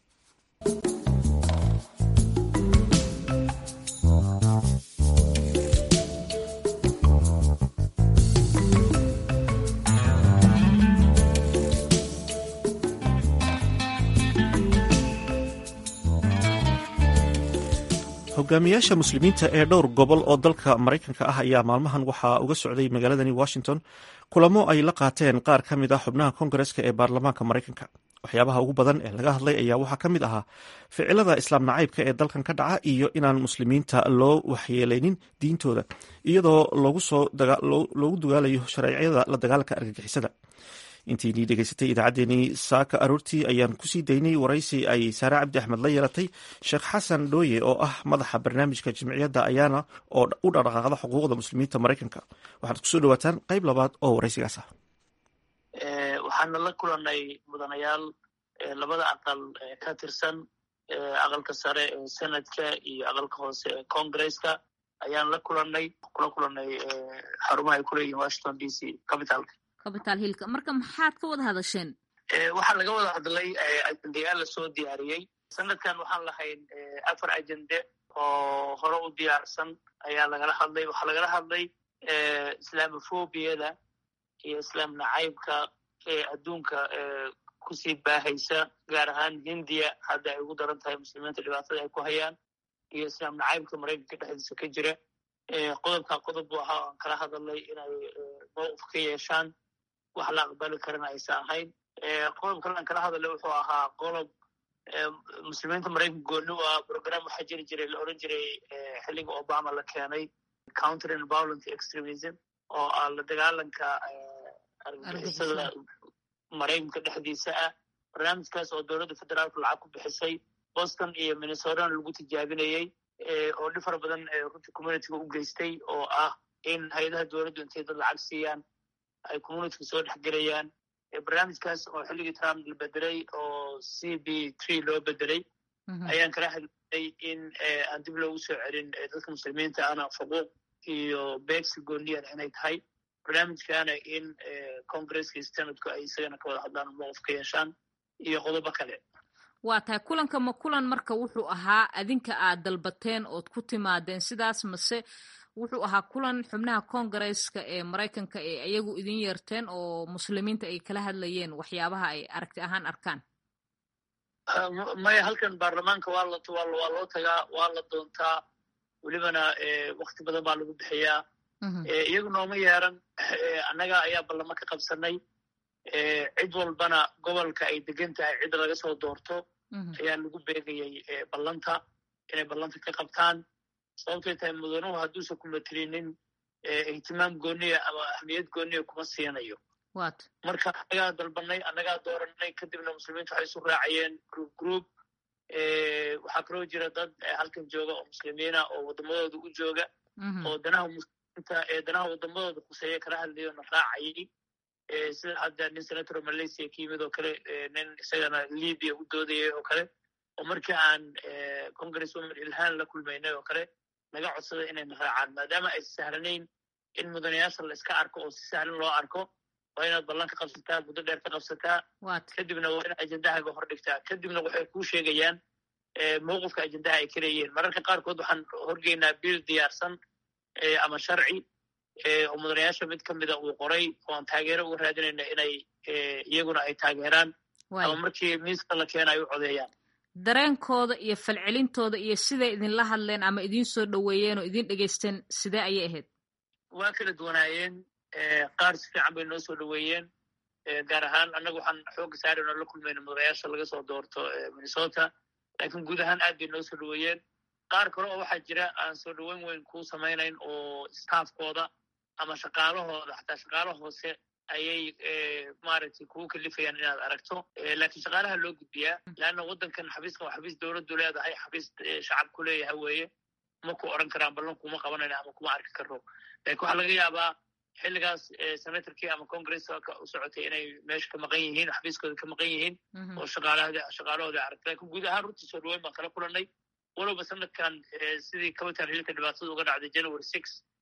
hogaamiyaasha muslimiinta ee dhowr gobol oo dalka maraykanka ah ayaa maalmahan waxaa uga socday magaaladani washington kulamo ay la qaateen qaar ka mid ah xubnaha kongareska ee baarlamaanka maraykanka. waxyaabaha ugu badan ee laga hadlay ayaa waxaa ka mid ahaa ficilada islaam nacaybka ee dalkan ka dhaca iyo inaan muslimiinta loo waxyeeleynin diintooda iyadoo loogu dugaalayo shareecada la dagaalanka argagixisada. intiinii dhegeysatay idaacaddeenii saaka aroortii ayaan kusii daynay waraysi ay saare cabdi axmed la yeelatay sheekh xasan dhooye oo ah madaxa barnaamijka jimciyadda ayaana oo u dhaqdhaqaaqda xuquuqda muslimiinta maraykanka. waxaad kusoo dhawaataan qayb labaad oo waraysigaas ah. waxaana la kulanay mudanayaal labada aqal ka tirsan aqalka sare ee senadka iyo aqalka hoose ee congresska ayaan la kulanay kula kulanay xarumaha ay kuleeyihin washington d c capitalka capital hillka. marka maxaad ka wada hadasheen? waxaa laga wada hadlay ajendayaal lasoo diyaariyey. sanadkan waxaan lahayn afar ajende oo hore u diyaarsan ayaa lagala hadlay. waxaa lagala hadlay islamophobiyada iyo islaam nacaybka ee adduunka kusii baahaysa, gaar ahaan hindiya hadda ay ugu daran tahay muslimiinta dhibaatada ay ku hayaan, iyo islaam nacaybka maraykanka dhexdiisa ka jira. qodobka qodob bu ahaa aan kala hadalnay inay mowqif ka yeeshaan, wax la aqbali karana aysa ahayn. qodob kale aan kala hadalnay wuxuu ahaa qodob muslimiinta maraykanka gooni waa program waxaa jiri jiray la oran jiray xilliga obama la keenay countering violent extremism oo ah la dagaalanka argagixisada maraykanka dhexdiisa ah. barnaamijkaas oo dowladda federaalka lacag ku bixisay boston iyo minnesota lagu tijaabinayey oo dhib fara badan runtii communityga u geystay oo ah in hay-adaha dowladdu intay dad lacag siiyaan ay communityga soo dhexgelayaan. barnaamijkaas oo xilligii trump la bedelay oo c b tree loo bedelay ayaan kala hadlay in aan dib loogu soo celin dadka muslimiinta ana xuquuq iyo beegsi gooniyan inay tahay. barnaamijkaana in congresska iyo senatku ay isagana ka wada hadlaan mowqif ka yeeshaan iyo qodobo kale. waa tahay kulanka ma kulan marka wuxuu ahaa adinka aad dalbateen ood ku timaadeen sidaas mase wuxuu ahaa kulan xubnaha congaresska ee maraykanka ee iyagu idin yeerteen oo muslimiinta ay kala hadlayeen waxyaabaha ay aragti ahaan arkaan? maya halkan baarlamaanka waa la waa loo tagaa waa la doontaa welibana wakti badan baa lagu bixiyaa. iyagu nooma yeeran annaga ayaa ballamo ka qabsanay. cid walbana gobolka ay degan tahay cid laga soo doorto ayaa lagu beegayay ballanta inay ballanta ka qabtaan. sababtay tahay mudanuhu hadduusan kuma tirinin ihtimaam gooniya ama ahmiyad gooniya kuma siinayo. marka annagaa dalbanay annagaa dooranay kadibna muslimiintu waxay isu raacayeen group group. waxaa kaloo jira dad halkan jooga oo muslimiina oo waddamadooda u jooga oo danaha muslimiinta ee danaha waddamadooda khuseeya kala hadlayo na raacayay. sida hadda nin senator malaysia ka yimid oo kale nin isagana libya u doodayay oo kale oo markii aan congress woman ilhaan la kulmaynay oo kale naga codsada inayna raacaan maadaama ay sahlanayn in mudanayaasha la iska arko oo si sahlan loo arko. waa inaad ballan ka qabsataa muddo dheer ka qabsataa kadibna waa inaad ajendahaaga hor dhigtaa kadibna waxay kuu sheegayaan mowqifka ajendaha ay ka leeyihiin. mararka qaarkood waxaan horgeynaa biil diyaarsan ama sharci oo mudanayaasha mid ka mida uu qoray oo aan taageero uga raadinayna inay iyaguna ay taageeraan ama markii miiska la keena ay u codeeyaan. dareenkooda iyo falcelintooda iyo siday idinla hadleen ama idin soo dhoweeyeen oo idin dhegaysteen sidee ayay ahayd? waa kala duwanaayeen. qaar si fiican bay noo soo dhoweeyeen. gaar ahaan annaga waxaan xooga saarayno la kulmayna mudanayaasha laga soo doorto minnesota laakiin guud ahaan aad bay noo soo dhoweeyeen. qaar kale oo waxaa jira aan soo dhoweyn weyn kuu samaynayn oo staafkooda ama shaqaalahooda xataa shaqaalo hoose ayay maaragtay kugu kalifayaan inaad aragto. laakiin shaqaalaha loo gudbiyaa leanna waddankan xafiiskan waa xafiis dowladdu leedahay xafiis shacabku leeyahay weeye. ma ku oran karaan ballan kuma qabanayna ama kuma arki karno. laakiin waxaa laga yaabaa xilligaas senatorkii ama congresska u socotay inay meesha ka maqan yihiin xafiiskooda ka maqan yihiin oo shaqaalahooda shaqaalahooda aragta. laakiin guud ahaan runtii soo dhoweyn baan kala kulanay walowba sanadkan sidii capital hillka dhibaatada uga dhacday january six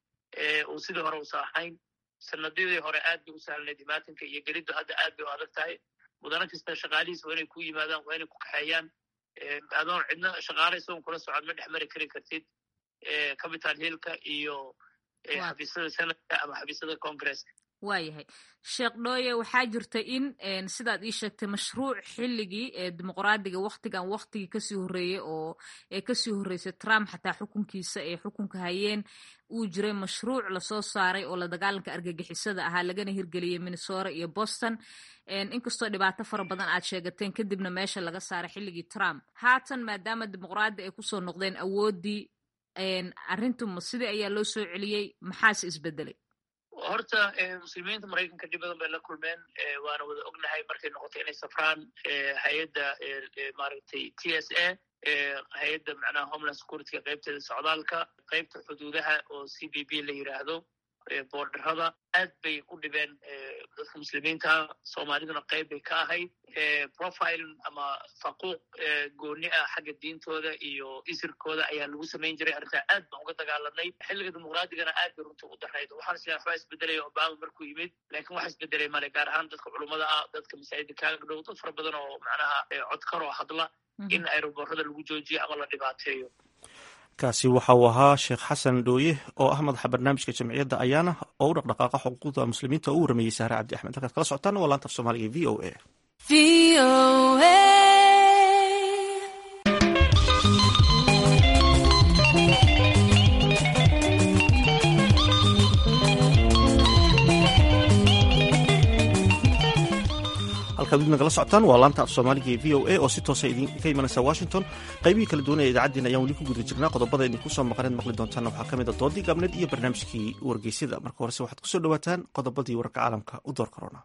uu sidii hore usa ahayn. sanadidii hore aad bay u sahlanayd imaatinka iyo geliddu hadda aad bay u adag tahay. mudano kasta shaqaalihiisa waa inay ku yimaadaan waa inay ku kaxeeyaan. adoon cidna shaqaale isagoon kula socod ma dhex mari kari kartid capital hillka iyo xafiisyada senatka ama xafiisyada congresska. waayahay sheekh dhooye waxaa jirta in sidaad ii sheegtay mashruuc xilligii ee dimuqraadiga waktigan waktigii kasii horreeyey oo ee kasii horreysay trump xataa xukunkiisa ee xukunka hayeen uu jiray mashruuc lasoo saaray oo la dagaalanka argagixisada ahaa lagana hirgeliyey minnesota iyo boston inkastoo dhibaato fara badan aad sheegateen kadibna meesha laga saaray xilligii trump. haatan maadaama dimuqraadi ay kusoo noqdeen awooddii arrintuma sidii ayaa loo soo celiyey maxaase isbedelay? horta muslimiinta maraykanka dhib badan bay la kulmeen waana wada ognahay markay noqotay inay safraan hay-adda maaragtay t s a hay-adda macnaha homeland securityga qaybteeda socdaalka qaybta xuduudaha oo c b b la yidhaahdo boordarada aad bay u dhibeen dadka muslimiinta. soomaaliduna qayb bay ka ahayd. profile ama faquuq gooni ah xagga diintooda iyo isirkooda ayaa lagu samayn jiray. arrintaa aad baan uga dagaalanay. xilliga dimuqraadigana aad bay runta u darayd. waxaan isleeyahay waxbaa isbedelaya obama markuu yimid laakiin waxa isbedelay male gaar ahaan dadka culummada ah dadka masaajida kaaga dhow dad fara badan oo macnaha codkaroo hadla in aeroboorada lagu joojiyo ama la dhibaateeyo. kaasi waxa uu ahaa sheekh xasan dhooye oo ah madaxa barnaamijka jamciyadda ayaana oo u dhaqdhaqaaqa xuquuqda muslimiinta oo u warameeyey saare cabdi axmed. halkaad kala socotaan waa laanta af soomaaliga v o a. halkaad wid nagala socotaan waa laanta af soomaaliga ee v o a oo si toosa idinka imanaysa washington. qaybihii kala duwan ee idaacaddiina ayaan weli ku guda jirnaa. qodobada idinku soo maqaneed maqli doontaanna waxaa ka mid a doodii gaabneed iyo barnaamijkii wargeysyada. marka horese waxaad ku soo dhowaataan qodobadii wararka caalamka u door korona.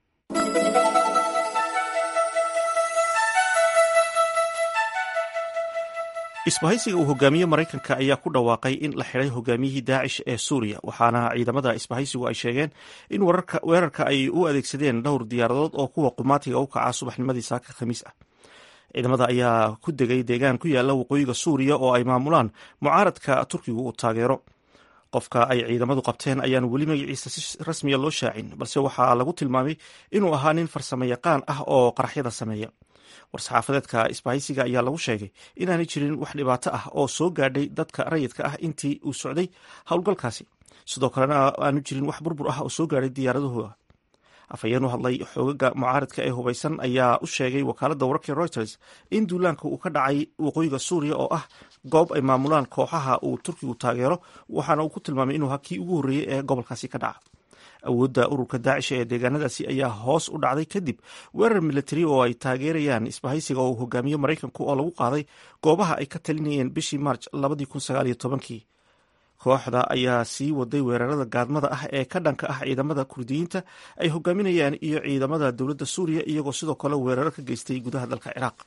isbahaysiga uu hogaamiye maraykanka ayaa ku dhawaaqay in la xidhay hogaamiyihii daacish ee suuriya, waxaana ciidamada isbahaysigu ay sheegeen in weerarka ay u adeegsadeen dhowr diyaaradood oo kuwa qumaatiga u kaca subaxnimadii saaka khamiis ah. ciidamada ayaa ku degay deegaan ku yaala waqooyiga suuriya oo ay maamulaan mucaaradka turkigu uu taageero. qofka ay ciidamadu qabteen ayaan weli magaciisa si rasmiya loo shaacin, balse waxaa lagu tilmaamay inuu ahaa nin farsamo yaqaan ah oo qaraxyada sameeya. war-saxaafadeedka isbahaysiga ayaa lagu sheegay inaanay jirin wax dhibaato ah oo soo gaadhay dadka rayidka ah intii uu socday howlgalkaasi, sidoo kalena aanu jirin wax burbur ah oo soo gaadhay diyaaradahooda. afhayeen u hadlay xoogaga mucaaradka ee hubaysan ayaa u sheegay wakaaladda wararka Reuters in duulaanka uu ka dhacay waqooyiga suuriya oo ah goob ay maamulaan kooxaha uu turkigu taageero, waxaana uu ku tilmaamay inuu ahaa kii ugu horreeyey ee gobolkaasi ka dhaca. awoodda ururka daacish ee deegaanadaasi ayaa hoos u dhacday kadib weerar militari oo ay taageerayaan isbahaysiga oo hogaamiye maraykanku oo lagu qaaday goobaha ay ka talinayeen bishii march labadii kun sagaal iyo tobankii. kooxda ayaa sii waday weerarada gaadmada ah ee ka dhanka ah ciidamada kurdiyiinta ay hogaaminayaan iyo ciidamada dowladda suuriya, iyagoo sidoo kale weeraro ka geystay gudaha dalka ciraaq.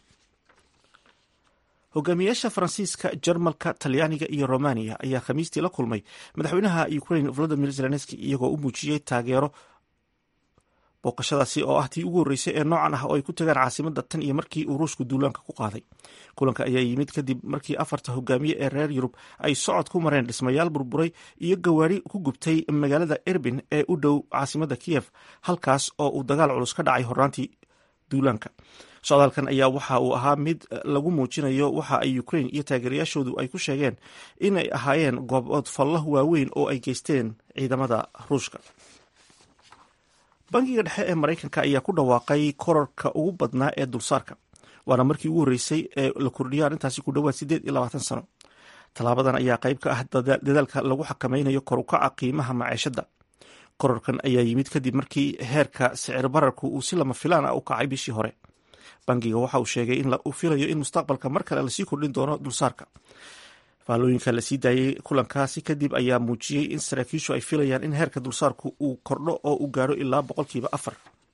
hogaamiyaasha faransiiska, jarmalka, talyaaniga iyo romaniya ayaa khamiistii la kulmay madaxweynaha ukraine volodimir zelenski iyagoo u muujiyey taageero. booqashadaasi oo ah tii ugu horreysay ee noocan ah oo ay ku tagaan caasimada tan iyo markii uu ruushku duulaanka ku qaaday. kulanka ayaa yimid kadib markii afarta hogaamiye ee reer yurub ay socod ku mareen dhismayaal burburay iyo gawaari ku gubtay magaalada erbin ee u dhow caasimada kiyef, halkaas oo uu dagaal culus ka dhacay horraantii duulaanka. socdaalkan ayaa waxa uu ahaa mid lagu muujinayo waxa ay ukraine iyo taageerayaashoodu ay ku sheegeen inay ahaayeen goobood fallah waaweyn oo ay geysteen ciidamada ruushka. bangiga dhexe ee maraykanka ayaa ku dhawaaqay korarka ugu badnaa ee dulsaarka, waana markii ugu horreysay ee la kordhiyo arrintaasi ku dhowaad siddeed iyo labaatan sano. tallaabadan ayaa qayb ka ah dadaalka lagu xakameynayo kor u kaca qiimaha maciishadda. korarkan ayaa yimid kadib markii heerka sicir bararku uu si lama filaan ah u kacay bishii hore. bangiga waxa uu sheegay in uu filayo in mustaqbalka mar kale lasii kordhin doono dulsaarka. faallooyinka lasii daayey kulankaasi kadib ayaa muujiyey in saraakiishu ay filayaan in heerka dulsaarku uu kordho oo uu gaaro ilaa boqolkiiba afar.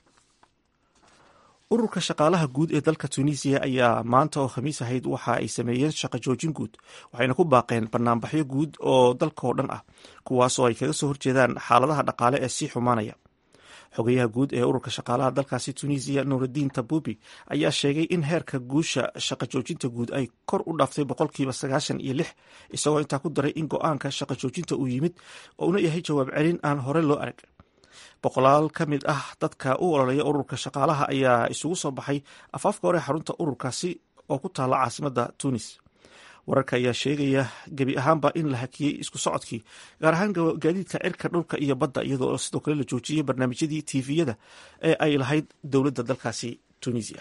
ururka shaqaalaha guud ee dalka tunisiya ayaa maanta oo khamiis ahayd waxa ay sameeyeen shaqo joojin guud, waxayna ku baaqeen banaanbaxyo guud oo dalkaoo dhan ah, kuwaas oo ay kaga soo horjeedaan xaaladaha dhaqaale ee sii xumaanaya. xogayaha guud ee ururka shaqaalaha dalkaasi tunisiya, nuuraddiin tabubi, ayaa sheegay in heerka guusha shaqo joojinta guud ay kor u dhaaftay boqolkiiba sagaashan iyo lix, isagoo intaa ku daray in go-aanka shaqo joojinta uu yimid ouna yahay jawaab celin aan hore loo arag. boqolaal ka mid ah dadka u ololeeya ururka shaqaalaha ayaa isugu soo baxay afaafka hore xarunta ururkaasi oo ku taala caasimadda tunis. wararka ayaa sheegaya gebi ahaanba in la hakiyey isku socodkii, gaar ahaan gaadiidka cirka, dhulka iyo badda, iyadoo sidoo kale la joojiyey barnaamijyadii tiviyada ee ay lahayd dowladda dalkaasi tunisia.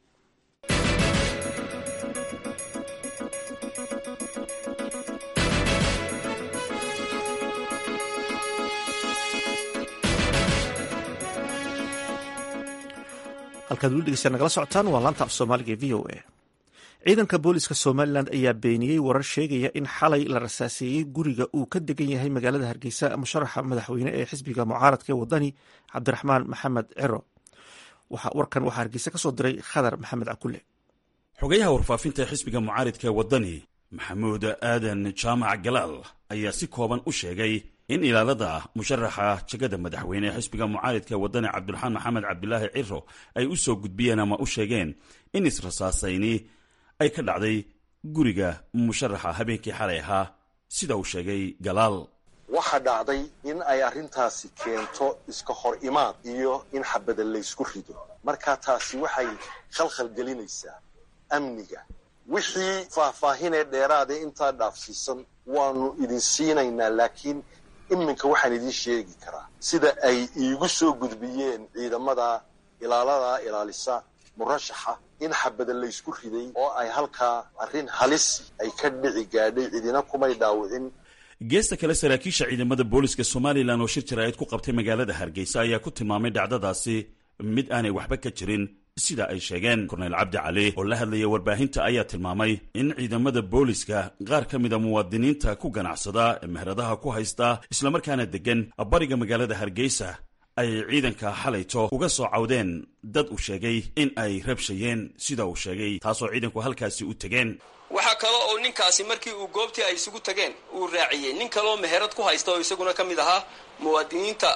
halkaad weli dhegeysta nagala socotaan waa laanta af soomaaliga ee v o a. ciidanka booliska somalilan ayaa beeniyey warar sheegaya in xalay la rasaaseeyey guriga uu ka degan yahay magaalada hargeysa musharaxa madaxweyne ee xisbiga mucaaradka ee wadani cabdiraxmaan maxamed ciro. warkan waxaa hargeysa ka soo diray khadar maxamed cakule. xogayaha warfaafinta ee xisbiga mucaaradka ee wadani maxamuud aadan jaamac galaal ayaa si kooban u sheegay in ilaalada musharaxa jagada madaxweyne ee xisbiga mucaaradka ee wadani cabdiraxmaan maxamed cabdilaahi ciro ay u soo gudbiyeen ama u sheegeen in israsaasayni ay ka dhacday guriga musharaxa habeenkii xalay ahaa. sida uu sheegay galaal, waxaa dhacday in ay arrintaasi keento iska hor imaad iyo in xabada laysku rido, markaa taasi waxay khalkhal gelinaysaa amniga. wixii faahfaahinee dheeraadee intaa dhaafsiisan waanu idin siinaynaa, laakiin iminka waxaan idin sheegi karaa sida ay iigu soo gudbiyeen ciidamada ilaalada ilaalisa murashaxa in xabada laysku riday oo ay halkaa arrin halisi ay ka dhici gaadhay, cidina kumay dhaawicin. geesta kale, saraakiisha ciidamada booliska somalilan oo shir jaraa'id ku qabtay magaalada hargeysa ayaa ku tilmaamay dhacdadaasi mid aanay waxba ka jirin sida ay sheegeen. korneyl cabdi cali oo la hadlaya warbaahinta ayaa tilmaamay in ciidamada booliska qaar ka mida muwaadiniinta ku ganacsada ee meheradaha ku haysta islamarkaana degan bariga magaalada hargeysa ay ciidanka xalayto uga soo cawdeen dad uu sheegay in ay rabshayeen sida uu sheegay, taasoo ciidanku halkaasi u tegeen. waxaa kale oo ninkaasi markii uu goobtii ay isugu tageen uu raaciyey nin kaleoo meherad ku haysta oo isaguna ka mid ahaa muwaadiniinta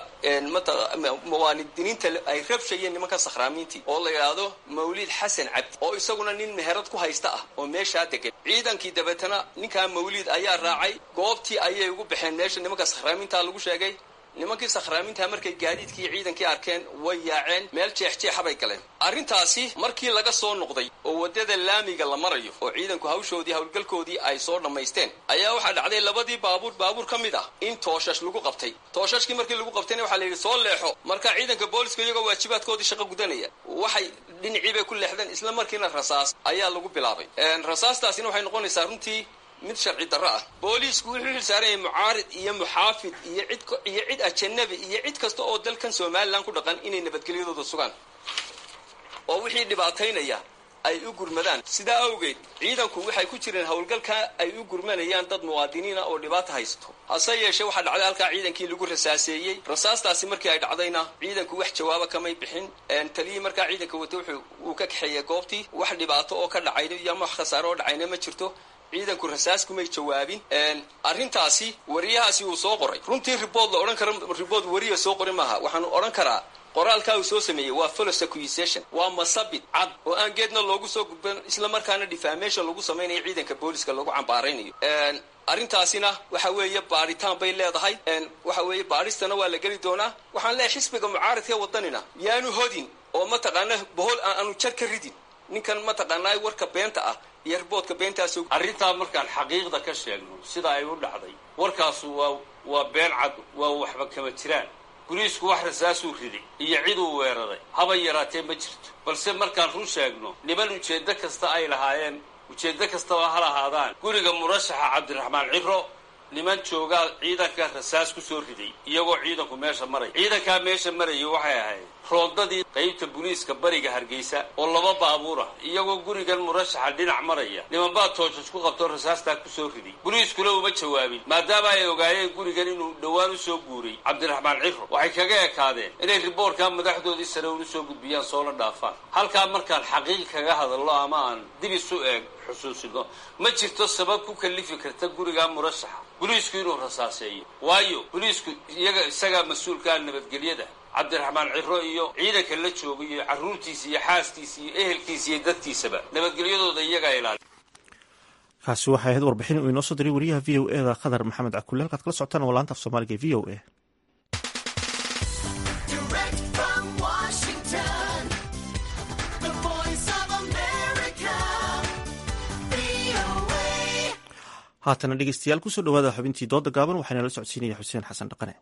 muwaadiniinta ay rabshayeen nimanka sakhraamiintii oo la yidhaahdo mawliid xasan cabdi oo isaguna nin meherad ku haysta ah oo meeshaa degan. ciidankii dabeetana ninkaa mawliid ayaa raacay goobtii ayay ugu baxeen meesha nimanka sakhraamiinta lagu sheegay. nimankii sakhraaminta markay gaadiidkii ciidankii arkeen way yaaceen, meel jeexjeexa bay galeen. arrintaasi markii laga soo noqday oo waddada laamiga la marayo oo ciidanku hawshoodii howlgalkoodii ay soo dhammaysteen ayaa waxaa dhacday labadii baabuur baabuur ka mid ah in tooshash lagu qabtay. tooshashkii markii lagu qabtayna waxaa la yidhi soo leexo. marka ciidanka booliska iyagoo waajibaadkoodii shaqo gudanaya waxay dhinacii bay ku leexdeen, isla markiina rasaas ayaa lagu bilaabay. rasaastaasina waxay noqonaysaa runtii mid sharci darro ah. booliisku wuxuu xilsaaran yahay mucaarid iyo muxaafid iyo cid iyo cid ajanabi iyo cid kasta oo dalkan somalilan ku dhaqan inay nabadgelyadooda sugaan oo wixii dhibaataynaya ay u gurmadaan. sidaa awgeed ciidanku waxay ku jireen howlgalka ay u gurmanayaan dad muwaadiniina oo dhibaato haysto. hase yeeshee waxaa dhacday halkaa ciidankii lagu rasaaseeyey. rasaastaasi markii ay dhacdayna ciidanku wax jawaaba kamay bixin. taliyii markaa ciidanka wata wuxuu uu ka kaxeeyey goobtii. wax dhibaato oo ka dhacayna iyo wax khasaaro oo dhacayna ma jirto. ciidanku rasaas kumay jawaabin. arrintaasi wariyahaasi uu soo qoray runtii ribood la odhan karo ribood wariya soo qorin maaha. waxaanu odhan karaa qoraalkaa uu soo sameeyey waa false accusation, waa masabid cad oo aan geedna loogu soo gudban, isla markaana defamation lagu samaynayo ciidanka booliska lagu cambaaraynayo. arrintaasina waxa weeye baaritaan bay leedahay. waxa weeye baaristana waa la geli doonaa. waxaan leeyahay xisbiga mucaaridka wadanina yaanu hodin oo mataqaana bohol aanu jar ka ridin ninkan mataqaanaa warka beenta ah iyo riboodka beentaas. arrintaa markaan xaqiiqda ka sheegno sida ay u dhacday, warkaasu waa waa been cad, waa waxba kama jiraan. boliisku wax rasaasuu riday iyo ciduu weeraray haba yaraatee ma jirto. balse markaan run sheegno niman ujeeddo kasta ay lahaayeen, ujeeddo kastaba ha lahaadaan, guriga murashaxa cabdiraxmaan ciro niman joogaa ciidanka rasaas ku soo riday iyagoo ciidanku meesha maray. ciidankaa meesha marayay waxay ahayd roondadii qaybta booliiska bariga hargeysa oo laba baabuur ah iyagoo gurigan murashaxa dhinac maraya nimanbaa tooshash ku qabtoo rasaastaa ku soo riday. boliiskuna uma jawaabin maadaama ay ogaayeen gurigan inuu dhowaan u soo guuray cabdiraxmaan ciro. waxay kaga ekaadeen inay riboorkaa madaxdoodii sare unu soo gudbiyaan soola dhaafaan. halkaa markaan xaqiiq kaga hadallo ama aan dib isu eeg xusuusino ma jirto sabab ku kalifi karta gurigaa murashaxa boliisku inuu rasaaseeyo. waayo boliisku iyaga isagaa mas-uulkaa nabadgelyada. cabdiraxmaan ciro iyo ciidanka la jooga iyo carruurtiisa iyo xaaskiisa iyo ehelkiisa iyo dadkiisaba nabadgelyadooda iyagaa ilaaliya. kaasi waxay ahayd warbixin uu inoo soo diray wariyaha v o e da khadar maxamed cakulle. halkaad kala socotaan waa laanta af soomaaliga v o e. haatana dhegeystayaal kusoo dhawaada xubintii dooda gaaban waxaana la socodsiinaya xuseen xasan dhaqane.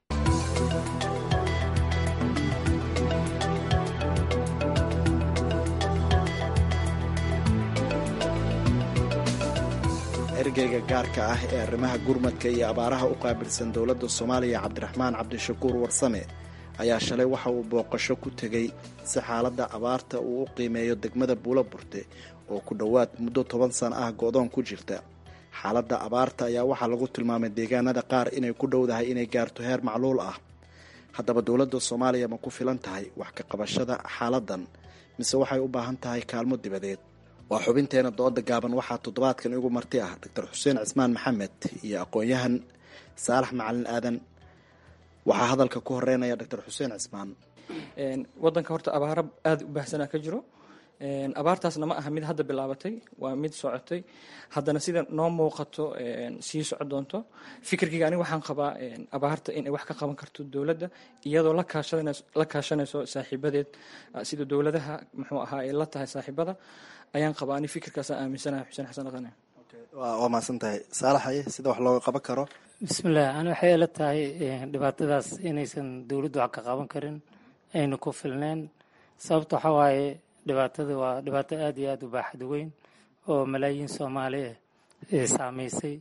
ergeyga gaarka ah ee arrimaha gurmadka iyo abaaraha u qaabilsan dowladda soomaaliya cabdiraxmaan cabdishakuur warsame ayaa shalay waxa uu booqasho ku tegey si xaaladda abaarta uu u qiimeeyo degmada buulaburte oo ku dhowaad muddo toban sano ah go'doon ku jirta. xaaladda abaarta ayaa waxaa lagu tilmaamay deegaanada qaar inay ku dhowdahay inay gaarto heer macluul ah. haddaba dowladda soomaaliya ma ku filan tahay wax ka qabashada xaaladdan mise waxay u baahan tahay kaalmo dibadeed? waa xubinteena dooda gaaban. waxaa toddobaadkan igu marti ah doctor xuseen cismaan maxamed iyo aqoon-yahan saalax macalin aadan. waxaa hadalka ku horeynaya doctor xuseen cismaan. wadanka horta abaaro aada u baahsanaa ka jiro. abaartaasna ma aha mid hadda bilaabatay, waa mid socotay, haddana sida noo muuqato sii soco doonto. fikirkayga aniga waxaan qabaa abaarta inay wax ka qaban karto dowladda iyadoo la kaashanayso saaxiibadeed sida dowladaha muxuu ahaa ay la tahay saaxiibada ayaan qabaa. ani fikirkaasaan aaminsanahay xuseen xasan dhaqane. waa mahadsan tahay. saalaxaye sida wax looga qaban karo? bismillaah, ani waxay ila tahay dhibaatadaas inaysan dowladdu wax ka qaban karin, aynu ku filneen. sababta waxaa waaye dhibaatada waa dhibaato aada iyo aada u baaxad weyn oo malaayiin soomaali ah saameysay.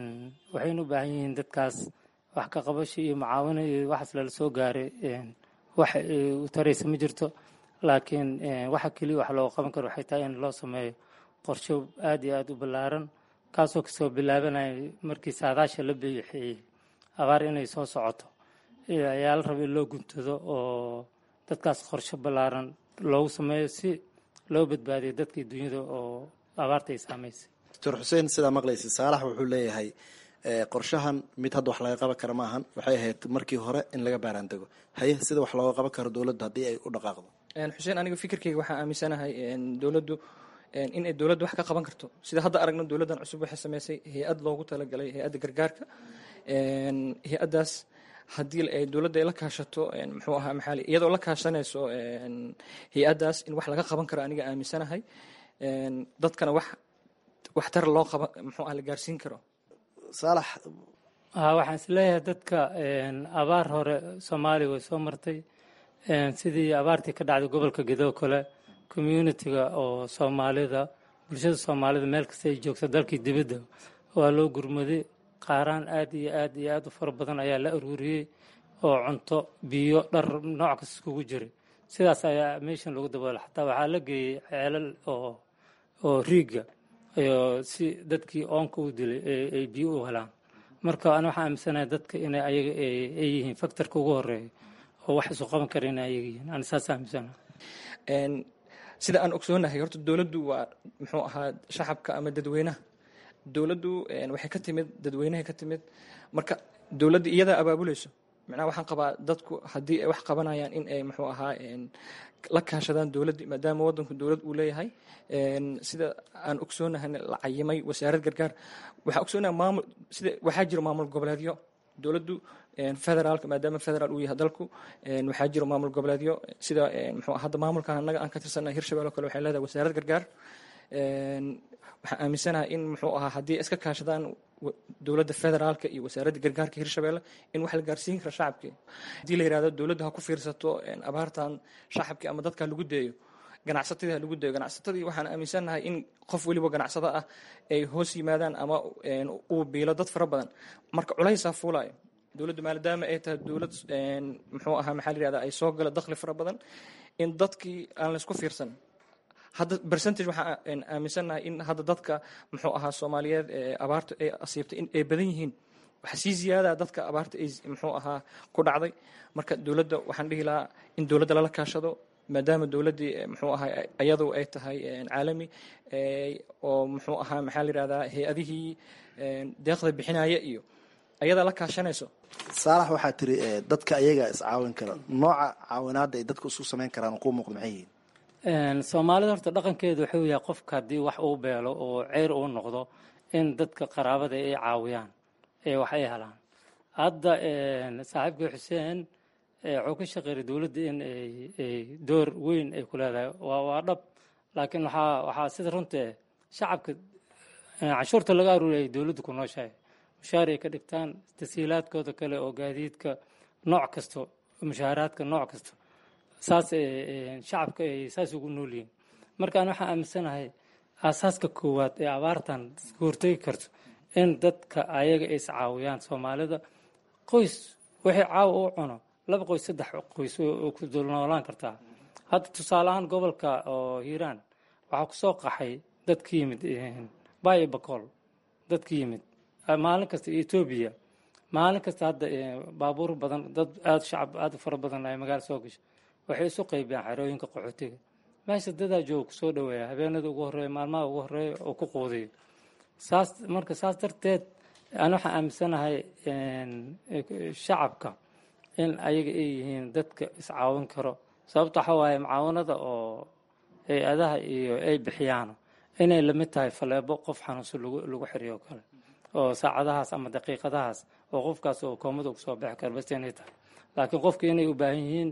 waxaynu u baahan yihiin dadkaas wax ka qabasho iyo mucaawino iyo waxaas lala soo gaaray wax u taraysa ma jirto. laakiin waxa keliya wax loo qaban karo waxay tahay in loo sameeyo qorsho aad iyo aad u ballaaran kaasoo kasoo bilaabanaya markii saadaasha la bixiyey abaar inay soo socoto ayaa la raba in loo guntado oo dadkaas qorsho ballaaran loogu sameeyo si loo badbaadiyo dadkii dunyada oo abaarta ay saamaysay. doctor xuseen sidaa maqlaysa saalax wuxuu leeyahay qorshahan mid hadda wax laga qaban kara maahan, waxay ahayd markii hore in laga baaraandego. haye sida wax looga qaban karo dowladda haddii ay u dhaqaaqdo? xuseen aniga fikirkeyga waxaa aaminsanahay dowladdu in ay dowladdu wax ka qaban karto. sida hadda aragno dowladdan cusub waxay samaysay hay-ad loogu talagalay hay-adda gargaarka. hay-addaas haddii ay dowladda ay la kaashato muxuu ahaa maxaali iyadoo la kaashanayso hay-addaas in wax laga qaban karo aniga aaminsanahay, dadkana wax waxtar loo qaba muxuu ah la gaarsiin karo. saalax waxaan isleeyahay dadka abaar hore soomaaliya way soo martay, sidii abaartii ka dhacday gobolka Gedo kale communitiga oo Soomaalida bulshada Soomaalida meel kasta ay joogto dalkii dibadda waa loo gurmaday. qaaraan aad iyo aad iyo aad u fara badan ayaa la ururiyey oo cunto biyo dhar nooc kasta iskugu jiray. sidaas ayaa meeshan lagu daboolay. xataa waxaa la geeyey ceelal oo oo riiga iyo si dadkii oonka u dilay ay biyo u helaan. marka ana waxaan aaminsanahay dadka inay ayaga ay yihiin faktorka ugu horeeya oo wax isu qaban kara inay ayaga yihiin. ana saas aaminsanahay. sida aan ogsoonahay horta dowladdu waa muxuu ahaa shacabka ama dadweynaha. dowladdu waxay ka timid dadweynahay ka timid, marka dowladda iyadaa abaabulayso. macnaha waxaan qabaa dadku haddii ay wax qabanayaan in ay muxuu ahaa la kaashadaan dowladda maadaama waddanku dowlad uu leeyahay. sida aan ogsoonahay la cayimay wasaarad gargaar. waxaa ogsoonahay maamul sida waxaa jira maamul goboleedyo. dowladdu federaalka maadaama federaal uu yahay dalku waxaa jira maamul goboleedyo sida muxuu hadda maamulkan annaga aan ka tirsannahay Hirshabelle oo kale waxay leedahay wasaarad gargaar. waxaan aaminsanahay in muxuu ahaa haddii iska kaashadaan dowladda federaalka iyo wasaaradda gargaarka Hirshabelle in wax la gaarsiin karo shacabkii. haddii la yidhahdo dowladda ha ku fiirsato abaartan shacabkii ama dadka lagu deeyo ganacsatadii ha lagu deeyo ganacsatadii waxaan aaminsanahay in qof weliba ganacsado ah ay hoos yimaadaan ama uu biilo dad fara badan marka culaysaa fuulayo. dowladdu maadaama ay tahay dowlad muxuu ahaa maxaa la yidhahdaa ay soo galo dakhli fara badan in dadkii aan laysku fiirsan. hadda percentage waxaan aaminsanahay in hadda dadka muxuu ahaa Soomaaliyeed ee abaarta ay asiibtay in ay badan yihiin. waxa sii ziyaada dadka abaarta ay muxuu ahaa ku dhacday. marka dowladda waxaan dhihi lahaa in dowladda lala kaashado maadaama dowladdii muxuu ahaa iyadu ay tahay caalami oo muxuu ahaa maxaa la yidhahdaa hay-adihii deeqda bixinaya iyo ayada la kaashanayso. saalax waxaa tiri dadka ayaga is caawin kara, nooca caawinaadda ay dadku isu samayn karaan oo kuu muuqda maxay yihiin? Soomaalida horta dhaqankeedu wuxuu yahay qofka haddii wax uu beelo oo ceyr uu noqdo in dadka qaraabada ay caawiyaan ee wax ay helaan. hadda saaxiibkii Xuseen wuxuu ka shaqeeyay dowladda in ay door weyn ay ku leedahay waa waa dhab, laakiin waxaa waxaa sida runtii shacabka cashuurta laga aruuriyay dowladdu ku nooshahay mushaar ay ka dhigtaan tasiilaadkooda kale oo gaadiidka nooc kasto mushaaraadka nooc kasto saas shacabka ay saas ugu nool yihiin. markaan waxaan aaminsanahay aasaaska koowaad ee abaartan ka hortegi karto in dadka ayaga ay iscaawiyaan. Soomaalida qoys wixii caawa u cuno laba qoys saddex qoys oo ku dulnoolaan kartaa. hadda tusaale ahaan gobolka oo Hiiraan waxaa ku soo qaxay dad ka yimid Baay Bakool, dad ka yimid maalin kasta Ethiopia, maalin kasta hadda baabuur badan dad aad shacab aad u fara badan ay magaalo soo gashay waxay isu qaybiyaan xerooyinka qaxootiga. meesha dadaa jooga ku soo dhaweeya habeenada ugu horeeya maalmaha ugu horeeya oo ku quudiyo. saas marka saas darteed aan waxaan aaminsanahay shacabka in ayaga ay yihiin dadka iscaawin karo. sababta waxaa waaye mucaawanada oo hay-adaha iyo ay bixiyaan inay la mid tahay faleebo qof xanuunsan lagu lagu xiriyo kale oo saacadahaas ama daqiiqadahaas oo qofkaas oo koomada ku soo bixi karo bas inay tahay. laakiin qofka inay u baahan yihiin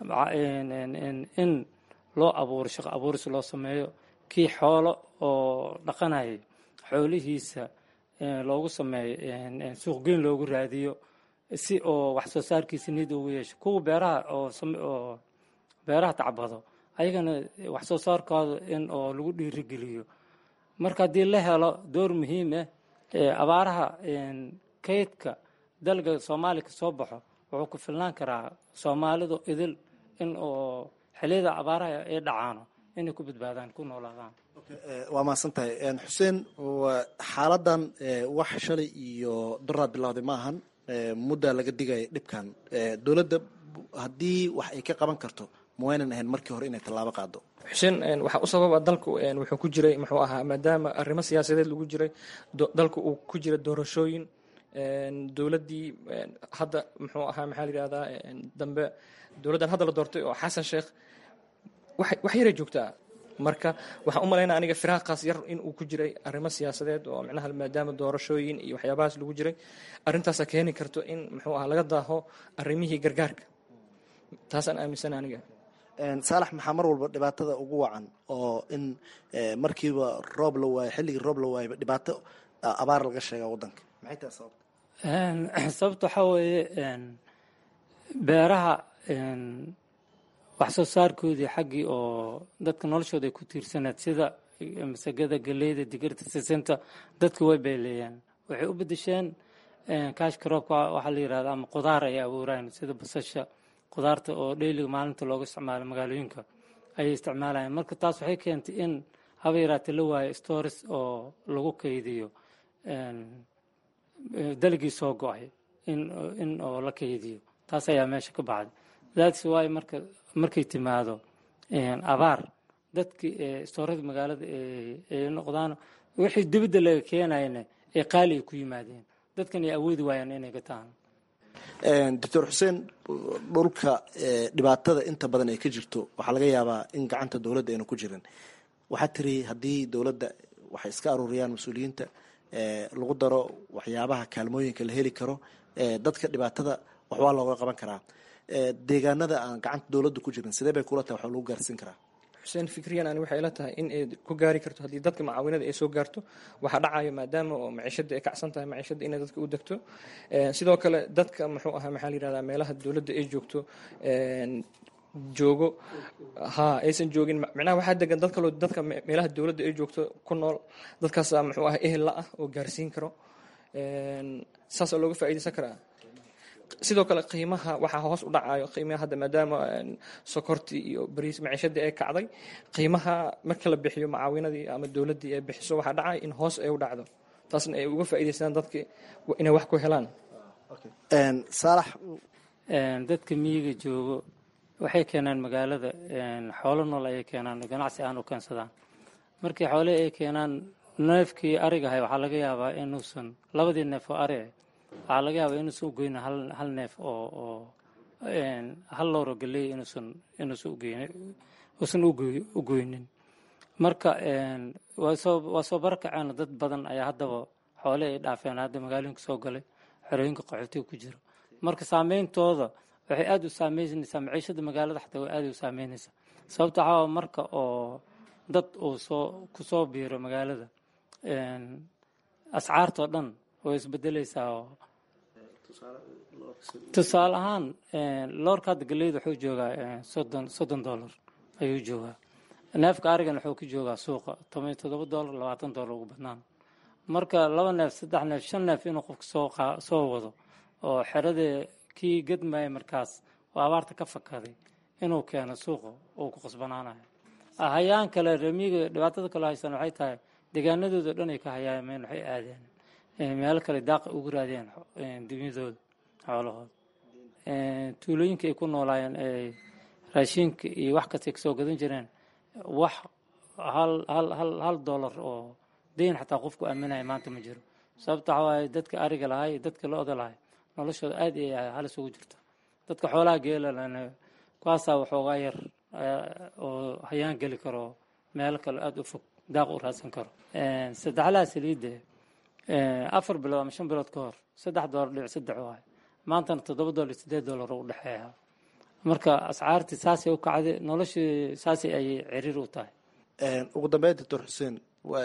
in loo abuuro shaqo abuuris loo sameeyo. kii xoolo oo dhaqanayay xoolihiisa loogu sameeyo suuqgeyn loogu raadiyo si oo wax soo saarkiisa niyad ugu yeesho. kuwa beeraha oo oo beeraha tacbado ayagana wax soo saarkooda in oo lagu dhiirigeliyo. marka haddii la helo door muhiim ah abaaraha kaydka dalga Soomaaliya ka soo baxo wuxuu ku filnaan karaa Soomaalidu idil in oo xilliyada abaaraha ay dhacaano inay ku badbaadaan ku noolaadaan. waa mahadsan tahay xuseen. xaaladan wax shalay iyo daraad bilowday ma ahan, muddaa laga digaya dhibkan. dowladda haddii wax ay ka qaban karto ma waynan ahayn markii hore inay tallaabo qaado? xuseen waxaa u sababa dalku wuxuu ku jiray muxuu ahaa maadaama arrimo siyaasadeed lagu jiray dalku uu ku jira doorashooyin. dowladdii hadda muxuu ahaa maxaa la yidhahdaa dambe dowladdan hadda la doortay oo xasan sheekh wax yaray joogtaa. marka waxaan u malaynaa aniga firaaqaas yar in uu ku jiray arrimo siyaasadeed oo micnaha maadaama doorashooyin iyo waxyaabahaas lagu jiray arrintaasaa keeni karto in muxuu ahaa laga daaho arrimihii gargaarka. taasaan aaminsan aniga. saalax, maxaa mar walba dhibaatada ugu wacan oo in markiiba roob la waayo xilligii roob la waayba dhibaato abaar laga sheega waddanka? maxay tahay sababta? sababta waxaa weeye beeraha wax soo saarkoodii xaggii oo dadka noloshooda ay ku tiirsanayd sida masagada, galeyda, digirta, sisinta, dadka way beeleeyaan. waxay u bedesheen kaashka roobka waxaa la yidhahda ama qudaar ay abuuraan sida basasha, qudaarta oo dheyliga maalinta looga isticmaalo magaalooyinka ayay isticmaalayaan. marka taas waxay keentay in haba yaraatee la waayo stores oo lagu kaydiyo dalagii soo go-ay in oo la kaydiyo. taas ayaa meesha ka baxday. that's why marka markay timaado abaar dadkii stoorada magaalada ay noqdaan wixii dibadda laga keenayna ee qaali ay ku yimaadeen, dadkan ay awoodi waayaan inay gataan. doctor xuseen, dhulka dhibaatada inta badan ay ka jirto waxaa laga yaabaa in gacanta dowladda aynu ku jirin. waxaa tiri haddii dowladda waxay iska aruuriyaan mas-uuliyiinta lagu daro waxyaabaha kaalmooyinka la heli karo, dadka dhibaatada waxbaa looga qaban karaa. deegaanada aan gacanta dowladda ku jirin sidee bay kula tahay wax lagu gaarsiin karaa? xuseen, fikriyan ani waxay ila tahay in ay ku gaari karto haddii dadka macaawinada ay soo gaarto. waxaa dhacayo maadaama oo maciishada ay kacsan tahay maciishada inay dadka u degto. sidoo kale dadka muxuu ahaa maxaa la yidhahdaa meelaha dowladda ay joogto joogo ha aysan joogin micnaha waxaa degan dad kaloo dadka meelaha dowladda ay joogto ku nool, dadkaasa muxuu ahaa ehel la ah oo gaarsiin karo. saas oo looga faa'iidaysan karaa. sidoo kale qiimaha waxaa hoos u dhacayo qiimaha hadda maadaama sokortii iyo bariis maciishadii ay kacday. qiimaha marka la bixiyo macaawinadii ama dowladdii ay bixiso waxaa dhacay in hoos ay u dhacdo. taasna ay uga faa'iidaystaan dadkii inay wax ku helaan. saalax, dadka miyiga joogo waxay keenaan magaalada xoolo nool ayay keenaan, ganacsi aan u keensadaan. markii xoolihii ay keenaan neefkii arigahay waxaa laga yaabaa inuusan labadii neef oo ari waxaa laga yaabaa inuusan u goynin hal hal neef oo oo hal looro galey inuusan inuusan ugoyn uusan u goynin. marka waa soo waa soo barakaceen dad badan ayaa haddaba xoole ay dhaafeen hadda magaalooyinka soo galay, xerooyinka qaxootiga ku jiro. marka saameyntooda waxay aada u saameynaysaa maciishada magaalada xataa way aada u saameynaysaa. sababta waxaa marka oo dad uu soo ku soo biiro magaalada ascaartoo dhan way isbedelaysaa. oo tusaale ahaan loorka hadda galeyda wuxuu joogaa soddon soddon dollar ayuu joogaa. neefka arigan wuxuu ku joogaa suuqa toban iyo toddoba dollar labaatan dollar ugu badnaan. marka laba neef saddex neef shan neef inuu qofka soo soo wado oo xeradii kii gadmaya markaas oo abaarta ka fakaday inuu keeno suuqa uu ku qasbanaanayo. hayaan kale remiga dhibaatada kale haysan waxay tahay deegaanadooda dhan ay ka hayaameen, waxay aadeen meelo kale daaqa ugu raadeen dunyadooda xoolahooda. tuulooyinka ay ku noolaayeen raashinka iyo wax kastay kasoo gadan jireen wax hal hal hal hal dollar oo deyn xataa qofku aaminaya maanta ma jiro. sababta waxaa waaye dadka ariga lahay dadka lo-da lahay noloshooda aad ay halis ugu jirta. dadka xoolaha geelalana kuwaasaa waxoogaa yar oo hayaan geli karo meelo kale aada u fog daaq u raadsan karo. saddexlaha saliidda afar bilood ama shan bilood ka hor saddex doolar dhibic saddex waayo, maantana toddoba doolar sideed doolar u dhexeeya. marka ascaartii saasay u kacday, noloshii saasay ayay ciriir u tahay. ugu dambeyn doctor xuseen,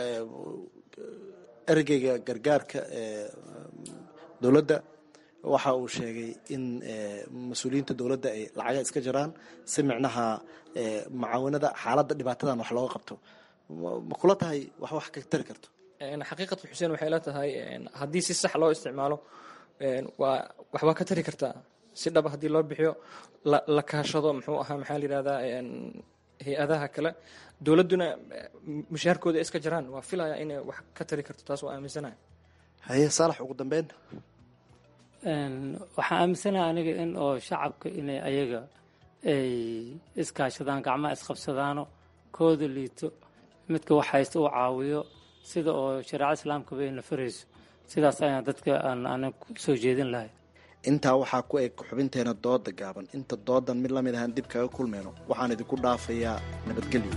ergeyga gargaarka dowladda waxa uu sheegay in mas-uuliyiinta dowladda ay lacaga iska jiraan si micnaha macaawinada xaaladda dhibaatadan wax looga qabto. ma kula tahay wax wax ka tari karto? xaqiiqata xuseen waxay la tahay haddii si sax loo isticmaalo waa waxbaa ka tari kartaa. si dhaba haddii loo bixiyo la kaashado muxuu ahaa maxaa la yidhahdaa hay-adaha kale dowladduna mushaharkooda iska jiraan waa filaya inay wax ka tari karto taas waa aaminsanahay. haye saalax ugu dambeyn waxaan aaminsanahay aniga in oo shacabka inay ayaga ay iskaashadaan gacmaha isqabsadaano kooda liito midka wax haysta uu caawiyo sida oo shareecada islaamka bay nafarayso sidaas ayaan dadka aan aanan soo jeedin lahay. intaa waxaa ku eg xubinteena dooda gaaban inta doodan mid lamid ahaan dib kaga kulmeyno waxaan idinku dhaafayaa nabadgelyo.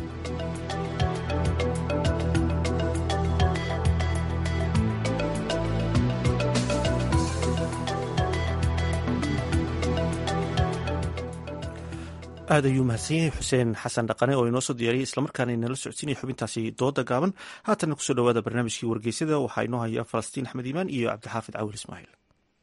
aad ayuu mahadsan yahay xuseen xasan dhaqane oo inoo soo diyaariyay islamarkaana inala socodsiinaya xubintaasi dooda gaaban. haatanna kusoo dhawaada barnaamijkii wargeysyada waxaa inoo haya falastiin axmed iimaan iyo cabdixaafid cawil ismaaciil.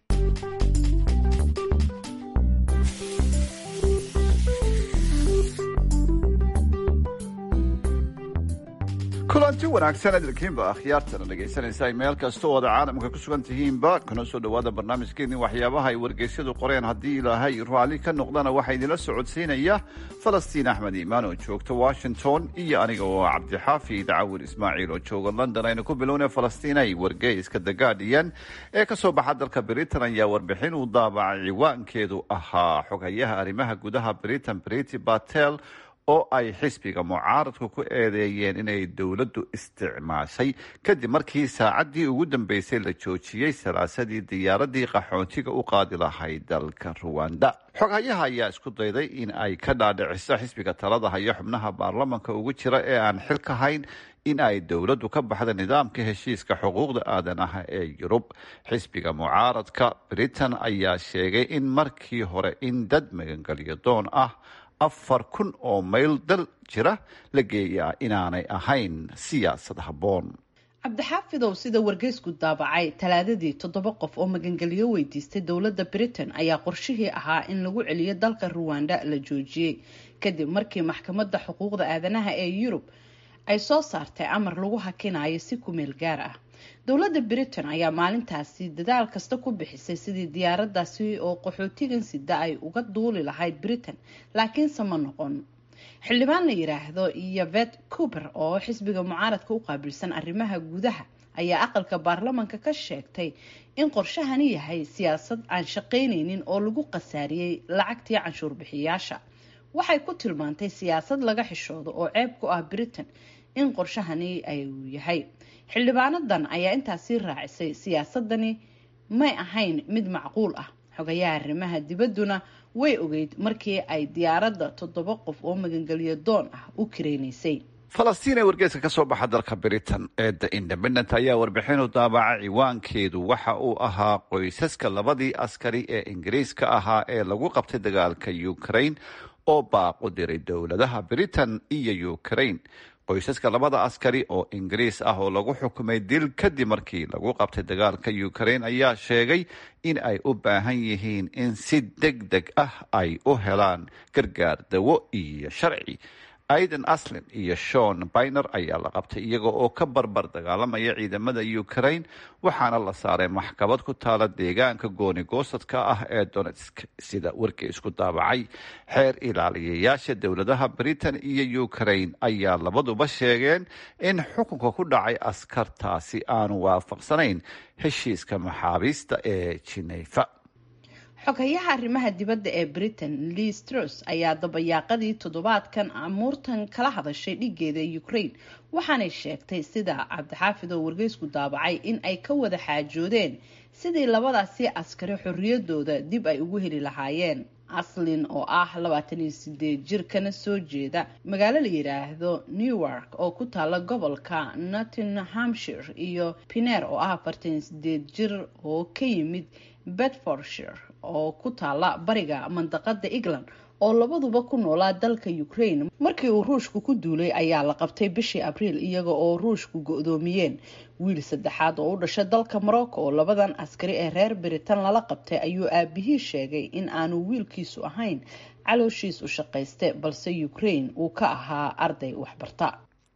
kulanti wanaagsan adilkiinba akhyaartana dhegaysanaysa meel kasta oo aad caalamka ku sugan tihiinba kuna soo dhawaada barnaamijkeeni waxyaabaha ay wargeysyadu qoreen. haddii ilaahay raalli ka noqdana waxaa idinla socodsiinaya falastiin axmed iimaan oo joogta washington iyo aniga oo cabdixaafid cawil ismaaciil oo jooga london. aynu ku bilowna falastiin ay wargeyska the guardian ee kasoo baxa dalka britain ayaa warbixin uu daabacay ciwaankeedu ahaa xogayaha arrimaha gudaha britain Priti Patel oo ay xisbiga mucaaradku ku eedeeyeen inay dowladdu isticmaashay kadib markii saacaddii ugu dambeysay la joojiyey salaasadii diyaaradii qaxoontiga u qaadi lahayd dalka ruwanda. xoghayaha ayaa isku dayday in ay ka dhaadhiciso xisbiga talada haya xubnaha baarlamanka ugu jira ee aan xilka hayn in ay dowladdu ka baxda nidaamka heshiiska xuquuqda aadanaha ee yurub. xisbiga mucaaradka britain ayaa sheegay in markii hore in dad magangelyo doon ah afar kun oo mayl dal jira la geeyaa inaanay ahayn siyaasad habboon. cabdixaafidow sida wargeysku daabacay talaadadii toddoba qof oo magangelyo weydiistay dowladda britain ayaa qorshihii ahaa in lagu celiyo dalka ruwanda la joojiyey kadib markii maxkamadda xuquuqda aadanaha ee yurub ay soo saartay amar lagu hakinayo si ku meel gaar ah. dowladda britain ayaa maalintaasi dadaal kasta ku bixisay sidii diyaaradaasi oo qaxootigan sida ay uga duuli lahayd britain laakiinse ma noqon. xildhibaan la yiraahdo yavet cooper oo xisbiga mucaaradka u qaabilsan arrimaha gudaha ayaa aqalka baarlamanka ka sheegtay in qorshahani yahay siyaasad aan shaqaynaynin oo lagu qasaariyey lacagtii canshuur bixiyaasha. waxay ku tilmaantay siyaasad laga xishoodo oo ceeb ku ah britain in qorshahani ay yahay. xildhibaanadan ayaa intaasi raacisay siyaasadani may ahayn mid macquul ah. xogayaha arrimaha dibadduna way ogeyd markii ay diyaaradda toddoba qof oo magangelyo doon ah u kireynaysay. falastiin ee wargeyska ka soo baxa dalka britain ee the independent ayaa warbixinu daabaca ciwaankeedu waxa uu ahaa qoysaska labadii askari ee ingiriiska ahaa ee lagu qabtay dagaalka ukraine oo baaqu diray dowladaha britain iyo ukraine. qoysaska labada askari oo ingiriis ah oo lagu xukumay dil kadib markii lagu qabtay dagaalka ukraine ayaa sheegay in ay u baahan yihiin in si deg deg ah ay u helaan gargaar dawo iyo sharci. aidan aslin iyo shon byner ayaa la qabtay iyaga oo ka barbar dagaalamaya ciidamada ukraine waxaana la saaray maxkamad ku taala deegaanka gooni-goosadka ah ee donetsk sida wargeysku daabacay. xeer ilaaliyayaasha dowladaha britain iyo ukraine ayaa labaduba sheegeen in xukunka ku dhacay askartaasi aanu waafaqsanayn heshiiska maxaabiista ee Geneva. xoghayaha arrimaha dibadda ee britain Liz Truss ayaa dabayaaqadii toddobaadkan amuurtan kala hadashay dhigeeda Ukraine waxaanay sheegtay sida cabdixaafid oo wargeysku daabacay in ay ka wada xaajoodeen sidii labadaasi askari xorriyadooda dib ay ugu heli lahaayeen. aslin oo ah labaatan iyo sideed jir kana soo jeeda magaalo la yiraahdo Newark oo ku taala gobolka Nottinghamshire iyo Piner oo ah afartan iyo sideed jir oo ka yimid Bedfordshire oo ku taala bariga mandaqada England oo labaduba ku noolaa dalka Ukraine markii uu ruushku ku duulay ayaa la qabtay bishii Abriil iyaga oo ruushku go'doomiyeen. wiil saddexaad oo u dhashay dalka Morocco oo labadan askari ee reer Britain lala qabtay ayuu aabihii sheegay in aanu wiilkiisu ahayn calooshiis u shaqayste balse Ukraine uu ka ahaa arday waxbarta.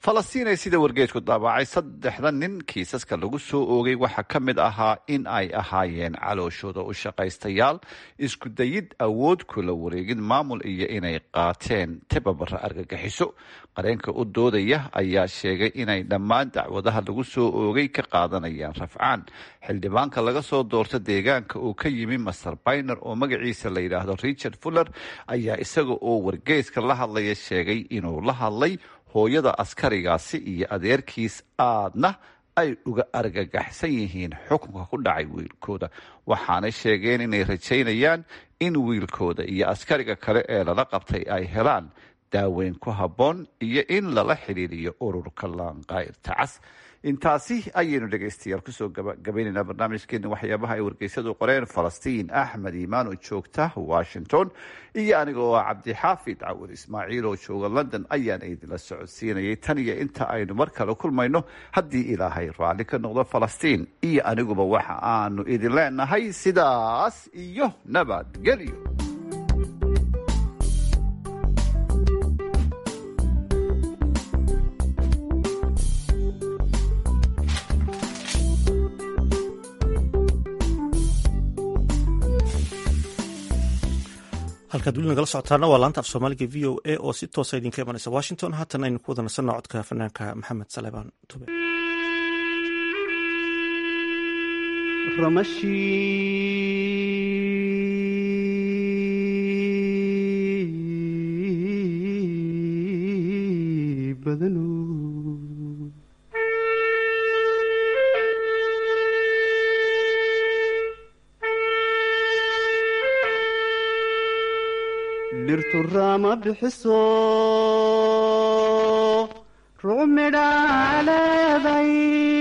falastiin sida wargeysku daabacay saddexda nin kiisaska lagu soo oogay waxaa ka mid ahaa in ay ahaayeen calooshooda u shaqaystayaal, isku dayid awood kula wareegid maamul iyo inay qaateen tababara argagixiso. qareenka u doodaya ayaa sheegay inay dhammaan dacwadaha lagu soo oogay ka qaadanayaan rafcaan. xildhibaanka laga soo doorta deegaanka uu ka yimi master bayner oo magaciisa la yidhaahdo richard fuller ayaa isaga oo wargeyska la hadlaya sheegay inuu la hadlay hooyada askarigaasi iyo adeerkiis aadna ay uga argagaxsan yihiin xukunka ku dhacay wiilkooda, waxaanay sheegeen inay rajaynayaan in wiilkooda iyo askariga kale ee lala qabtay ay helaan daaweyn ku habboon iyo in lala xidhiiriyo ururka laanqayrta cas. intaasi ayaynu dhegaystayaal kusoo gabagabaynaynaa barnaamijkeena waxyaabaha ay wargeysadu qoreen. falastiin axmed iimaan oo joogta washington iyo aniga oo ah cabdixaafid cawad ismaaciil oo jooga london ayaana idinla socodsiinayay. tan iyo inta aynu mar kale kulmayno haddii ilaahay raalli ka noqdo, falastiin iyo aniguba waxa aanu idin leenahay sidaas iyo nabadgelyo. halkaad weli nagala socotaana waa laanta af soomaaliga v o a oo si toosa idinka imanaysa washington. haatan aynu ku wada nasanno codka fanaanka maxamed salebaan tube. ramashi badanu dhirtu rama bixiso ruuc midhaa leeday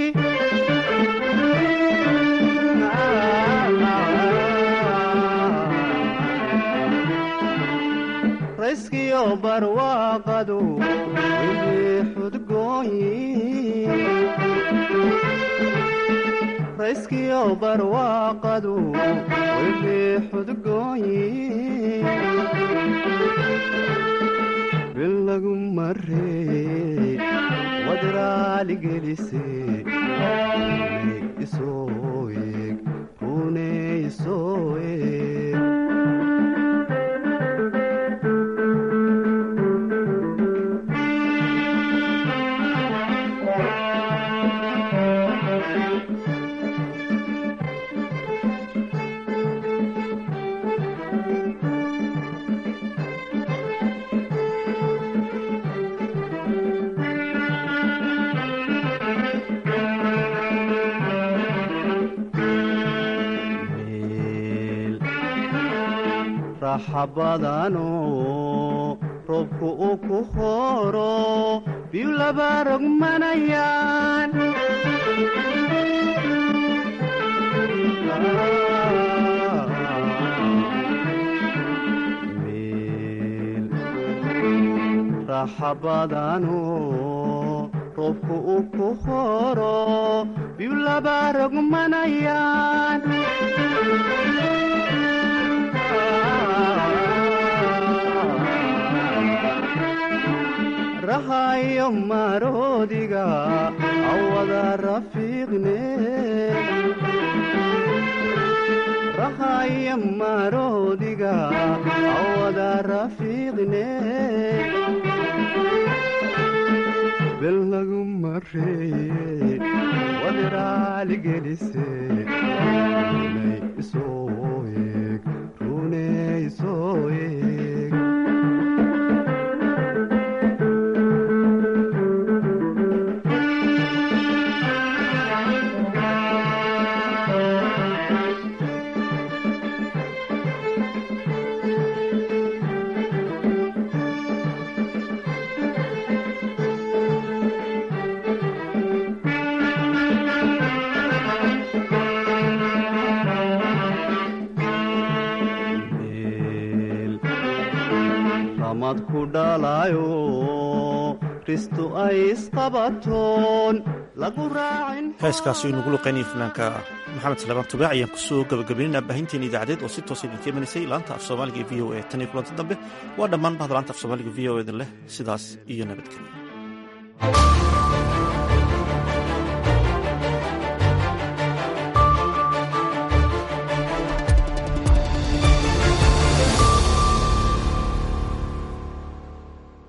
rayskiyo barwaaqadu wixii xudgooyi rayskiyo barwaaqadu wixii xudgooyi bilagu marey wadraali gelise rune isoo eeg rune isoo eeg xabadano roobku uu ku horo biyu laba rogmanayaan meel raxabadano roobku uu ku horo biyu laba rogmanayaan rahayo maroodiga awada rafiiqne rahayo maroodiga awada rafiiqne belagu marey wadraali gelise rune isoo eeg rune isoo eeg ku dhalayo ristu ay isqabatoon lagu raacin. heeskaasi inugu luqaynaya fanaanka maxamed salebaan tubaac ayaan kusoo gabagabaynaynaa baahinteena idaacadeed oo si toosa idinka imanaysay laanta af soomaaliga v o a. tan iyo kulanti dambe waa dhammaan bahda laanta af soomaaliga v o a idin leh sidaas iyo nabadgelyo.